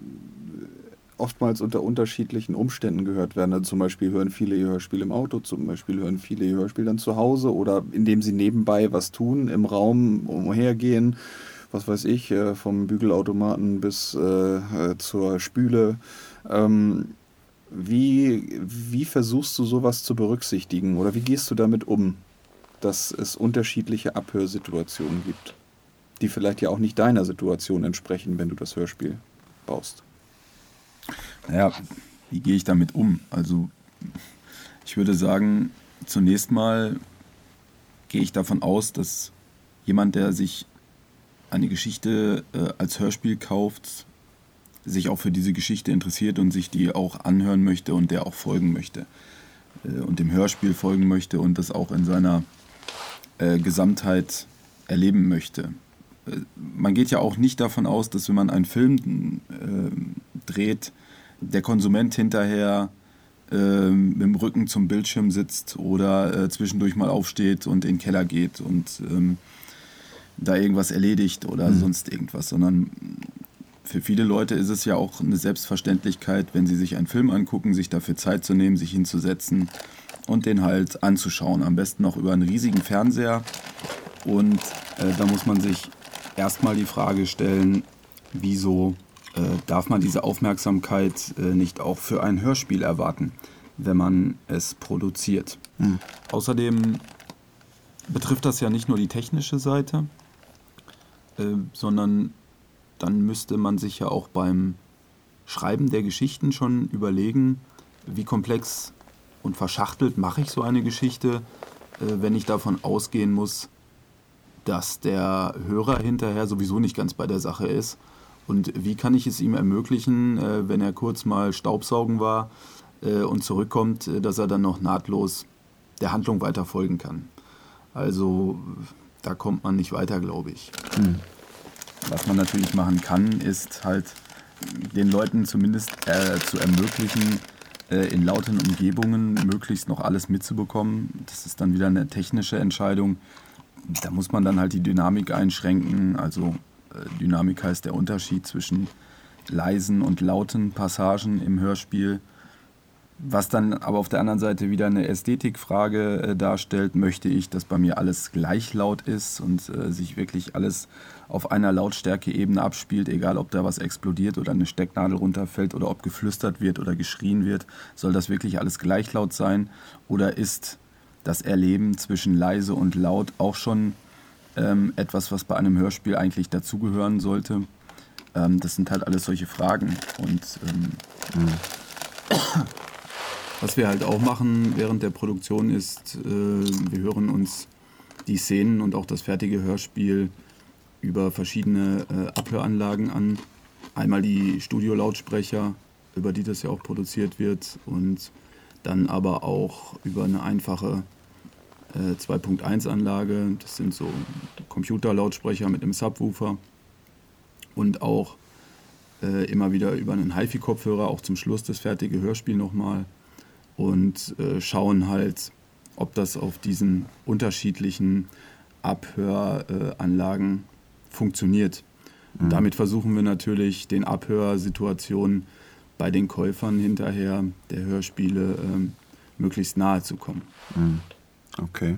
oftmals unter unterschiedlichen Umständen gehört werden. Also zum Beispiel hören viele ihr Hörspiel im Auto, zum Beispiel hören viele ihr Hörspiel dann zu Hause oder indem sie nebenbei was tun, im Raum umhergehen. Was weiß ich, äh, vom Bügelautomaten bis äh, zur Spüle. Ähm, wie, wie versuchst du sowas zu berücksichtigen oder wie gehst du damit um, dass es unterschiedliche Abhörsituationen gibt, die vielleicht ja auch nicht deiner Situation entsprechen, wenn du das Hörspiel baust? Naja, wie gehe ich damit um? Also ich würde sagen, zunächst mal gehe ich davon aus, dass jemand, der sich eine Geschichte äh, als Hörspiel kauft, sich auch für diese Geschichte interessiert und sich die auch anhören möchte und der auch folgen möchte äh, und dem Hörspiel folgen möchte und das auch in seiner äh, Gesamtheit erleben möchte. Äh, man geht ja auch nicht davon aus, dass wenn man einen Film äh, dreht, der Konsument hinterher äh, mit dem Rücken zum Bildschirm sitzt oder äh, zwischendurch mal aufsteht und in den Keller geht und ähm, da irgendwas erledigt oder mhm. sonst irgendwas, sondern für viele Leute ist es ja auch eine Selbstverständlichkeit, wenn sie sich einen Film angucken, sich dafür Zeit zu nehmen, sich hinzusetzen und den halt anzuschauen. Am besten noch über einen riesigen Fernseher. Und äh, da muss man sich erstmal die Frage stellen, wieso äh, darf man diese Aufmerksamkeit äh, nicht auch für ein Hörspiel erwarten, wenn man es produziert. Mhm. Außerdem betrifft das ja nicht nur die technische Seite, Äh, sondern dann müsste man sich ja auch beim Schreiben der Geschichten schon überlegen, wie komplex und verschachtelt mache ich so eine Geschichte, äh, wenn ich davon ausgehen muss, dass der Hörer hinterher sowieso nicht ganz bei der Sache ist. Und wie kann ich es ihm ermöglichen, äh, wenn er kurz mal Staubsaugen war äh, und zurückkommt, äh, dass er dann noch nahtlos der Handlung weiter folgen kann. Also da kommt man nicht weiter, glaube ich. Hm. Was man natürlich machen kann, ist halt den Leuten zumindest äh, zu ermöglichen, äh, in lauten Umgebungen möglichst noch alles mitzubekommen. Das ist dann wieder eine technische Entscheidung. Da muss man dann halt die Dynamik einschränken. Also äh, Dynamik heißt der Unterschied zwischen leisen und lauten Passagen im Hörspiel. Was dann aber auf der anderen Seite wieder eine Ästhetikfrage äh, darstellt, möchte ich, dass bei mir alles gleich laut ist und äh, sich wirklich alles auf einer Lautstärkeebene abspielt, egal ob da was explodiert oder eine Stecknadel runterfällt oder ob geflüstert wird oder geschrien wird. Soll das wirklich alles gleich laut sein oder ist das Erleben zwischen leise und laut auch schon ähm, etwas, was bei einem Hörspiel eigentlich dazugehören sollte? Ähm, das sind halt alles solche Fragen und ähm, mhm. Was wir halt auch machen während der Produktion ist, äh, wir hören uns die Szenen und auch das fertige Hörspiel über verschiedene äh, Abhöranlagen an. Einmal die Studiolautsprecher, über die das ja auch produziert wird, und dann aber auch über eine einfache äh, zwei Punkt eins Anlage. Das sind so Computerlautsprecher mit einem Subwoofer und auch äh, immer wieder über einen HiFi-Kopfhörer, auch zum Schluss das fertige Hörspiel nochmal. Und äh, schauen halt, ob das auf diesen unterschiedlichen Abhöranlagen äh, funktioniert. Mhm. Damit versuchen wir natürlich, den Abhörsituationen bei den Käufern hinterher der Hörspiele äh, möglichst nahe zu kommen. Mhm. Okay.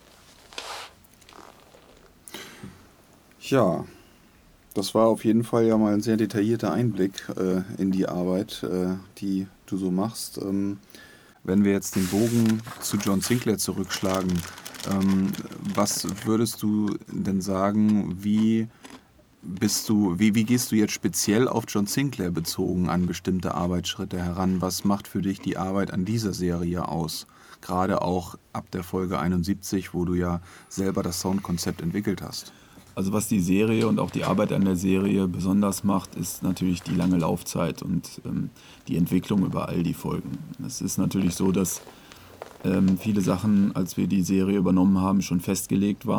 Ja, das war auf jeden Fall ja mal ein sehr detaillierter Einblick äh, in die Arbeit, äh, die du so machst. Ähm, Wenn wir jetzt den Bogen zu John Sinclair zurückschlagen, ähm, was würdest du denn sagen, wie bist du, wie, wie gehst du jetzt speziell auf John Sinclair bezogen an bestimmte Arbeitsschritte heran? Was macht für dich die Arbeit an dieser Serie aus? Gerade auch ab der Folge einundsiebzig, wo du ja selber das Soundkonzept entwickelt hast. Also was die Serie und auch die Arbeit an der Serie besonders macht, ist natürlich die lange Laufzeit und ähm, die Entwicklung über all die Folgen. Es ist natürlich so, dass ähm, viele Sachen, als wir die Serie übernommen haben, schon festgelegt waren.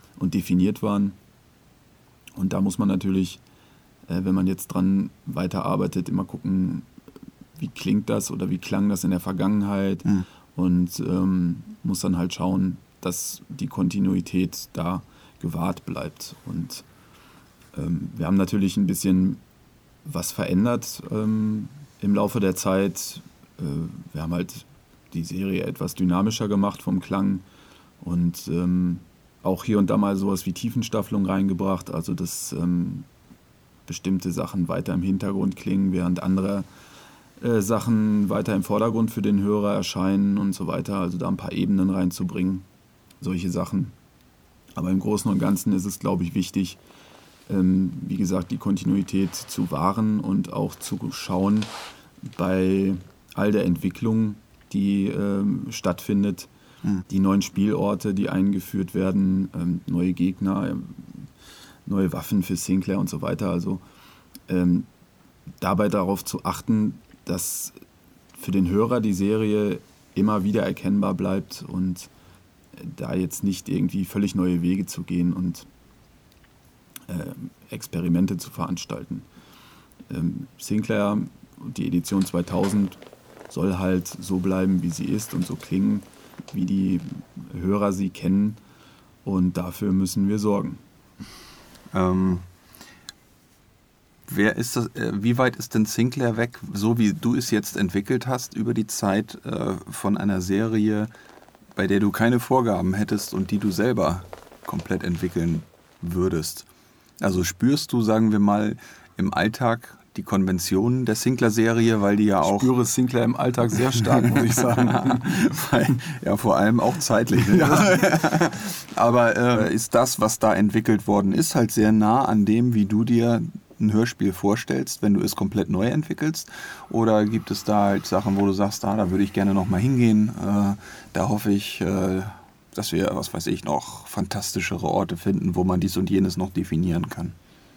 und definiert waren. Und da muss man natürlich, äh, wenn man jetzt dran weiterarbeitet, immer gucken, wie klingt das oder wie klang das in der Vergangenheit, mhm. und ähm, muss dann halt schauen, dass die Kontinuität da gewahrt bleibt. Und ähm, wir haben natürlich ein bisschen was verändert ähm, im Laufe der Zeit. Äh, wir haben halt die Serie etwas dynamischer gemacht vom Klang und ähm, auch hier und da mal sowas wie Tiefenstaffelung reingebracht, also dass ähm, bestimmte Sachen weiter im Hintergrund klingen, während andere äh, Sachen weiter im Vordergrund für den Hörer erscheinen und so weiter, also da ein paar Ebenen reinzubringen, solche Sachen. Aber im Großen und Ganzen ist es, glaube ich, wichtig, ähm, wie gesagt, die Kontinuität zu wahren und auch zu schauen bei all der Entwicklung, die ähm, stattfindet, mhm. die neuen Spielorte, die eingeführt werden, ähm, neue Gegner, ähm, neue Waffen für Sinclair und so weiter. Also ähm, dabei darauf zu achten, dass für den Hörer die Serie immer wieder erkennbar bleibt und da jetzt nicht irgendwie völlig neue Wege zu gehen und äh, Experimente zu veranstalten. Ähm, Sinclair und die Edition zweitausend soll halt so bleiben, wie sie ist und so klingen, wie die Hörer sie kennen, und dafür müssen wir sorgen. Ähm, wer ist das, äh, wie weit ist denn Sinclair weg, so wie du es jetzt entwickelt hast, über die Zeit äh, von einer Serie, bei der du keine Vorgaben hättest und die du selber komplett entwickeln würdest? Also spürst du, sagen wir mal, im Alltag die Konventionen der Sinclair-Serie, weil die ja auch... Ich spüre Sinclair im Alltag sehr stark, muss ich sagen. Ja, vor allem auch zeitlich. Ne? Ja. Aber äh, ist das, was da entwickelt worden ist, halt sehr nah an dem, wie du dir ein Hörspiel vorstellst, wenn du es komplett neu entwickelst? Oder gibt es da halt Sachen, wo du sagst, ah, da würde ich gerne nochmal hingehen, äh, da hoffe ich, äh, dass wir, was weiß ich, noch fantastischere Orte finden, wo man dies und jenes noch definieren kann?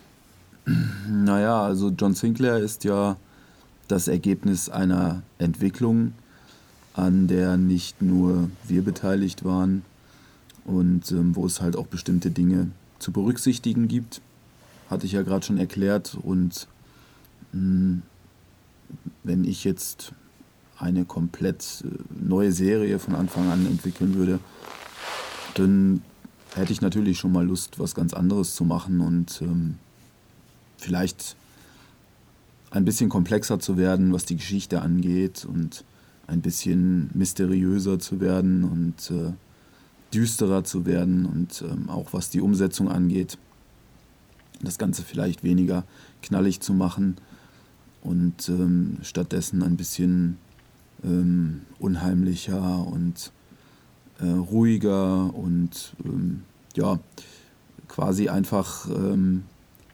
Naja, also John Sinclair ist ja das Ergebnis einer Entwicklung, an der nicht nur wir beteiligt waren und ähm, wo es halt auch bestimmte Dinge zu berücksichtigen gibt. Hatte ich ja gerade schon erklärt. Und mh, wenn ich jetzt eine komplett neue Serie von Anfang an entwickeln würde, dann hätte ich natürlich schon mal Lust, was ganz anderes zu machen und ähm, vielleicht ein bisschen komplexer zu werden, was die Geschichte angeht, und ein bisschen mysteriöser zu werden und äh, düsterer zu werden und ähm, auch was die Umsetzung angeht, das Ganze vielleicht weniger knallig zu machen und ähm, stattdessen ein bisschen ähm, unheimlicher und äh, ruhiger und ähm, ja, quasi einfach, ähm,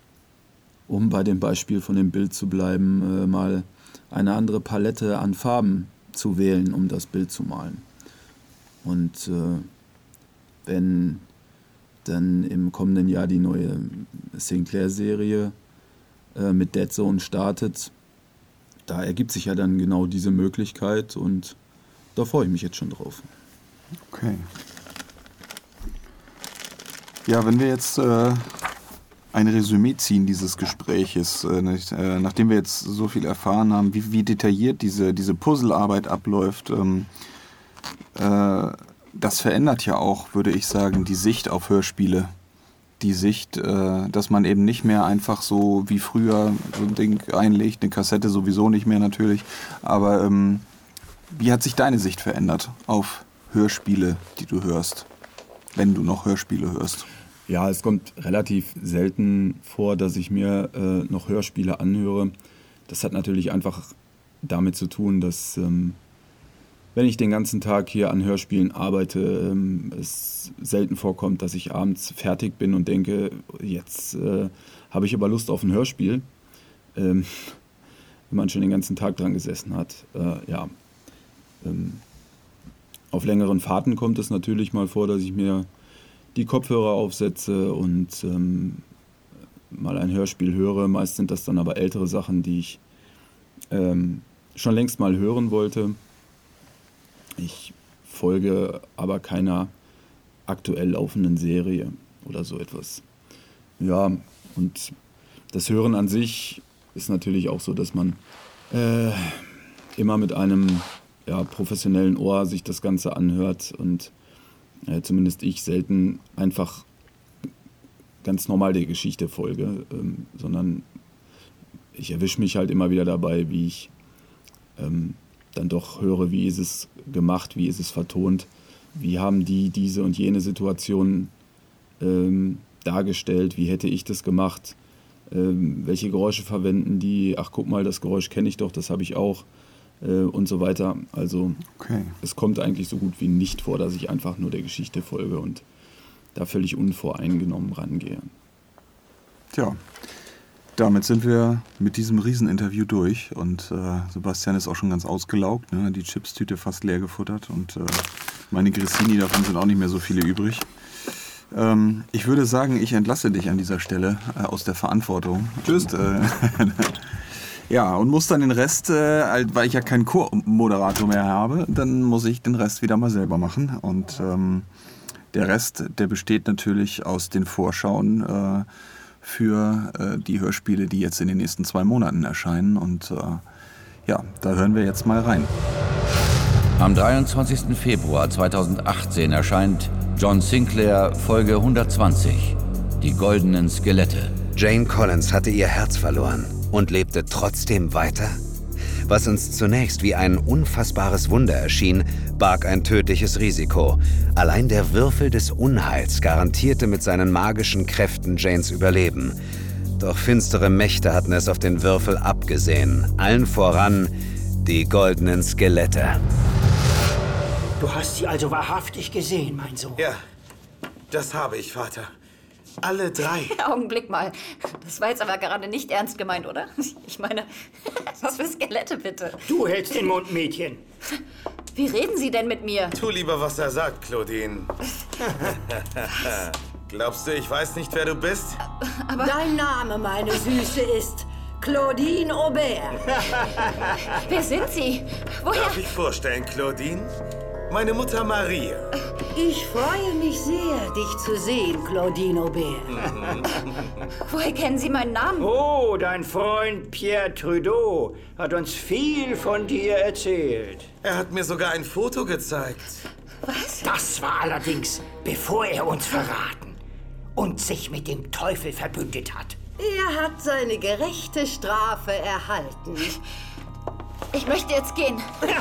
um bei dem Beispiel von dem Bild zu bleiben, äh, mal eine andere Palette an Farben zu wählen, um das Bild zu malen. Und äh, wenn dann im kommenden Jahr die neue Sinclair-Serie äh, mit Dead Zone startet, da ergibt sich ja dann genau diese Möglichkeit, und da freue ich mich jetzt schon drauf. Okay. Ja, wenn wir jetzt äh, ein Resümee ziehen dieses Gespräches, äh, nicht, äh, nachdem wir jetzt so viel erfahren haben, wie, wie detailliert diese, diese Puzzlearbeit abläuft, ähm, äh, das verändert ja auch, würde ich sagen, die Sicht auf Hörspiele. Die Sicht, äh, dass man eben nicht mehr einfach so wie früher so ein Ding einlegt, eine Kassette sowieso nicht mehr natürlich, aber ähm, wie hat sich deine Sicht verändert auf Hörspiele, die du hörst, wenn du noch Hörspiele hörst? Ja, es kommt relativ selten vor, dass ich mir äh, noch Hörspiele anhöre. Das hat natürlich einfach damit zu tun, dass ähm, wenn ich den ganzen Tag hier an Hörspielen arbeite, ähm, es selten vorkommt, dass ich abends fertig bin und denke, jetzt äh, habe ich aber Lust auf ein Hörspiel, ähm, wenn man schon den ganzen Tag dran gesessen hat. Äh, ja. ähm, auf längeren Fahrten kommt es natürlich mal vor, dass ich mir die Kopfhörer aufsetze und ähm, mal ein Hörspiel höre. Meist sind das dann aber ältere Sachen, die ich ähm, schon längst mal hören wollte. Ich folge aber keiner aktuell laufenden Serie. oder so etwas. Ja, und das Hören an sich ist natürlich auch so, dass man äh, immer mit einem ja, professionellen Ohr sich das Ganze anhört und äh, zumindest ich selten einfach ganz normal der Geschichte folge, ähm, sondern ich erwische mich halt immer wieder dabei, wie ich ähm, dann doch höre, wie ist es gemacht, wie ist es vertont, wie haben die diese und jene Situation ähm, dargestellt, wie hätte ich das gemacht, ähm, welche Geräusche verwenden die, ach guck mal, das Geräusch kenne ich doch, das habe ich auch äh, und so weiter. Also okay. Es kommt eigentlich so gut wie nicht vor, dass ich einfach nur der Geschichte folge und da völlig unvoreingenommen rangehe. Tja, damit sind wir mit diesem Rieseninterview durch und äh, Sebastian ist auch schon ganz ausgelaugt, ne? Die Chipstüte fast leer gefuttert und äh, meine Grissini, davon sind auch nicht mehr so viele übrig. Ähm, ich würde sagen, ich entlasse dich an dieser Stelle äh, aus der Verantwortung. Tschüss. Und, äh, ja, und muss dann den Rest, äh, weil ich ja keinen Co-Moderator mehr habe, dann muss ich den Rest wieder mal selber machen und ähm, der Rest, der besteht natürlich aus den Vorschauen äh, für äh, die Hörspiele, die jetzt in den nächsten zwei Monaten erscheinen. Und äh, ja, da hören wir jetzt mal rein. Am dreiundzwanzigsten Februar zweitausendachtzehn erscheint John Sinclair Folge hundertzwanzig, Die goldenen Skelette. Jane Collins hatte ihr Herz verloren und lebte trotzdem weiter. Was uns zunächst wie ein unfassbares Wunder erschien, barg ein tödliches Risiko. Allein der Würfel des Unheils garantierte mit seinen magischen Kräften Janes Überleben. Doch finstere Mächte hatten es auf den Würfel abgesehen. Allen voran die goldenen Skelette. Du hast sie also wahrhaftig gesehen, mein Sohn? Ja, das habe ich, Vater. Alle drei. Augenblick mal. Das war jetzt aber gerade nicht ernst gemeint, oder? Ich meine, was für Skelette bitte? Du hältst den Mund, Mädchen. Wie reden Sie denn mit mir? Tu lieber, was er sagt, Claudine. Glaubst du, ich weiß nicht, wer du bist? Aber Dein Name, meine Süße, ist Claudine Aubert. wer sind Sie? Woher? Darf ich vorstellen, Claudine? Meine Mutter Maria. Ich freue mich sehr, dich zu sehen, Claudine Aubert. Woher kennen Sie meinen Namen? Oh, dein Freund Pierre Trudeau hat uns viel von dir erzählt. Er hat mir sogar ein Foto gezeigt. Was? Das war allerdings, bevor er uns verraten und sich mit dem Teufel verbündet hat. Er hat seine gerechte Strafe erhalten. Ich möchte jetzt gehen.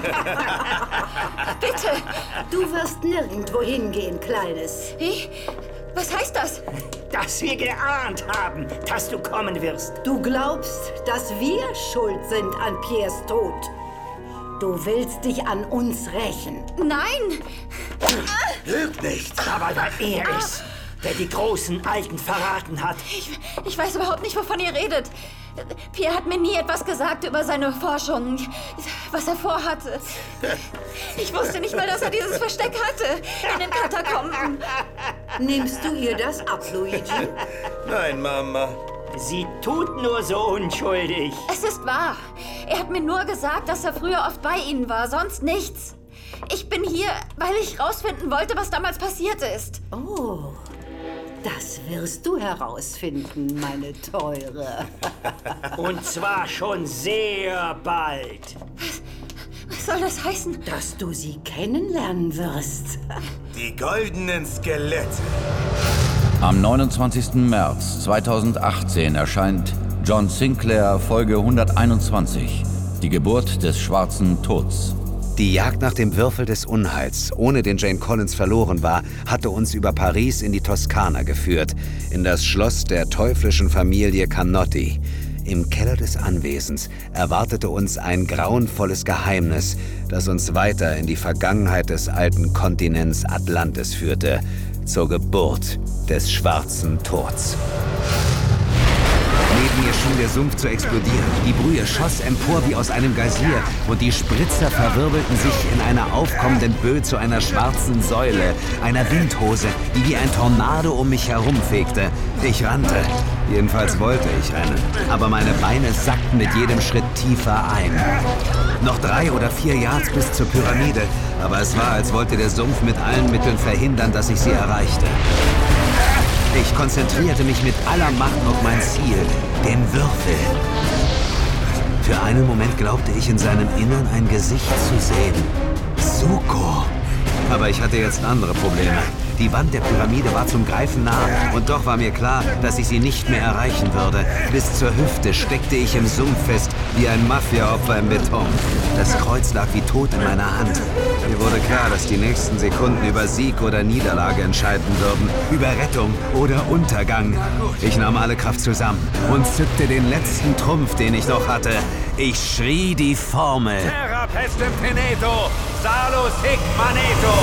Bitte. Du wirst nirgendwo hingehen, Kleines. Wie? Was heißt das? Dass wir geahnt haben, dass du kommen wirst. Du glaubst, dass wir schuld sind an Piers Tod. Du willst dich an uns rächen. Nein! Lüg nicht! Aber da er ist, der die großen Alten verraten hat. Ich, ich weiß überhaupt nicht, wovon ihr redet. Pierre hat mir nie etwas gesagt über seine Forschung, was er vorhatte. Ich wusste nicht mal, dass er dieses Versteck hatte in den Katakomben. Nimmst du ihr das ab, Luigi? Nein, Mama. Sie tut nur so unschuldig. Es ist wahr. Er hat mir nur gesagt, dass er früher oft bei Ihnen war, sonst nichts. Ich bin hier, weil ich rausfinden wollte, was damals passiert ist. Oh, das wirst du herausfinden, meine Teure. Und zwar schon sehr bald. Was soll das heißen? Dass du sie kennenlernen wirst. Die goldenen Skelette. Am neunundzwanzigsten März zweitausendachtzehn erscheint John Sinclair Folge hunderteinundzwanzig, Die Geburt des schwarzen Tods. Die Jagd nach dem Würfel des Unheils, ohne den Jane Collins verloren war, hatte uns über Paris in die Toskana geführt, in das Schloss der teuflischen Familie Canotti. Im Keller des Anwesens erwartete uns ein grauenvolles Geheimnis, das uns weiter in die Vergangenheit des alten Kontinents Atlantis führte, zur Geburt des schwarzen Tods. Neben mir schien der Sumpf zu explodieren. Die Brühe schoss empor wie aus einem Geysir und die Spritzer verwirbelten sich in einer aufkommenden Böe zu einer schwarzen Säule, einer Windhose, die wie ein Tornado um mich herumfegte. Ich rannte. Jedenfalls wollte ich rennen. Aber meine Beine sackten mit jedem Schritt tiefer ein. Noch drei oder vier Yards bis zur Pyramide, aber es war, als wollte der Sumpf mit allen Mitteln verhindern, dass ich sie erreichte. Ich konzentrierte mich mit aller Macht auf mein Ziel, den Würfel. Für einen Moment glaubte ich, in seinem Innern ein Gesicht zu sehen. Zuko. Aber ich hatte jetzt andere Probleme. Die Wand der Pyramide war zum Greifen nah und doch war mir klar, dass ich sie nicht mehr erreichen würde. Bis zur Hüfte steckte ich im Sumpf fest, wie ein Mafia-Opfer im Beton. Das Kreuz lag wie tot in meiner Hand. Mir wurde klar, dass die nächsten Sekunden über Sieg oder Niederlage entscheiden würden, über Rettung oder Untergang. Ich nahm alle Kraft zusammen und zückte den letzten Trumpf, den ich noch hatte. Ich schrie die Formel. Terra pestem teneto, salus hic maneto.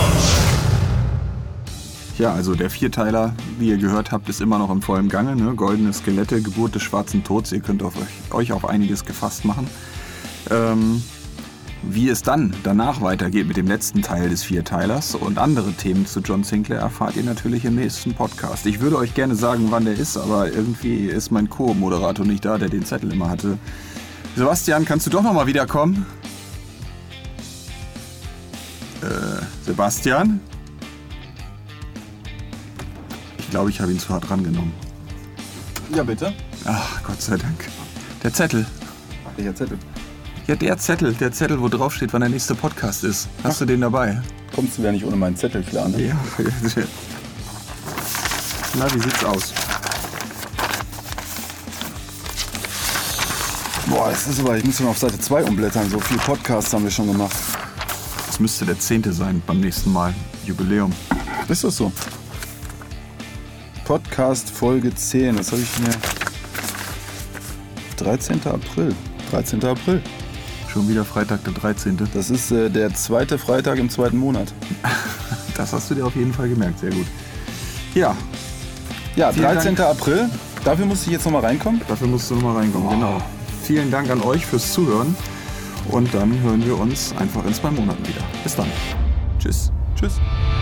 Ja, also der Vierteiler, wie ihr gehört habt, ist immer noch im vollen Gange. Ne? Goldene Skelette, Geburt des schwarzen Tods. Ihr könnt auf euch, euch auf einiges gefasst machen. Ähm, wie es dann danach weitergeht mit dem letzten Teil des Vierteilers und andere Themen zu John Sinclair erfahrt ihr natürlich im nächsten Podcast. Ich würde euch gerne sagen, wann der ist, aber irgendwie ist mein Co-Moderator nicht da, der den Zettel immer hatte. Sebastian, kannst du doch nochmal wiederkommen? Äh, Sebastian? Ich glaube, ich habe ihn zu hart rangenommen. Ja, bitte. Ach, Gott sei Dank. Der Zettel. Welcher Zettel? Ja, der Zettel. Der Zettel, wo drauf steht, wann der nächste Podcast ist. Hast Ach. du den dabei? Kommst du ja nicht ohne meinen Zettel klar, ne? Ja. Na, wie sieht's aus? Boah, das ist aber, ich muss schon auf Seite zwei umblättern. So viele Podcasts haben wir schon gemacht. Das müsste der zehnte sein beim nächsten Mal. Jubiläum. Ist das so? Podcast Folge zehn, das habe ich mir... dreizehnten April. dreizehnten April. Schon wieder Freitag, der dreizehnte. Das ist äh, der zweite Freitag im zweiten Monat. Das hast du dir auf jeden Fall gemerkt, sehr gut. Ja. Ja, dreizehnten April. Dafür musste ich jetzt nochmal reinkommen? Dafür musst du nochmal reinkommen, oh. Genau. Vielen Dank an euch fürs Zuhören. Und dann hören wir uns einfach in zwei Monaten wieder. Bis dann. Tschüss. Tschüss.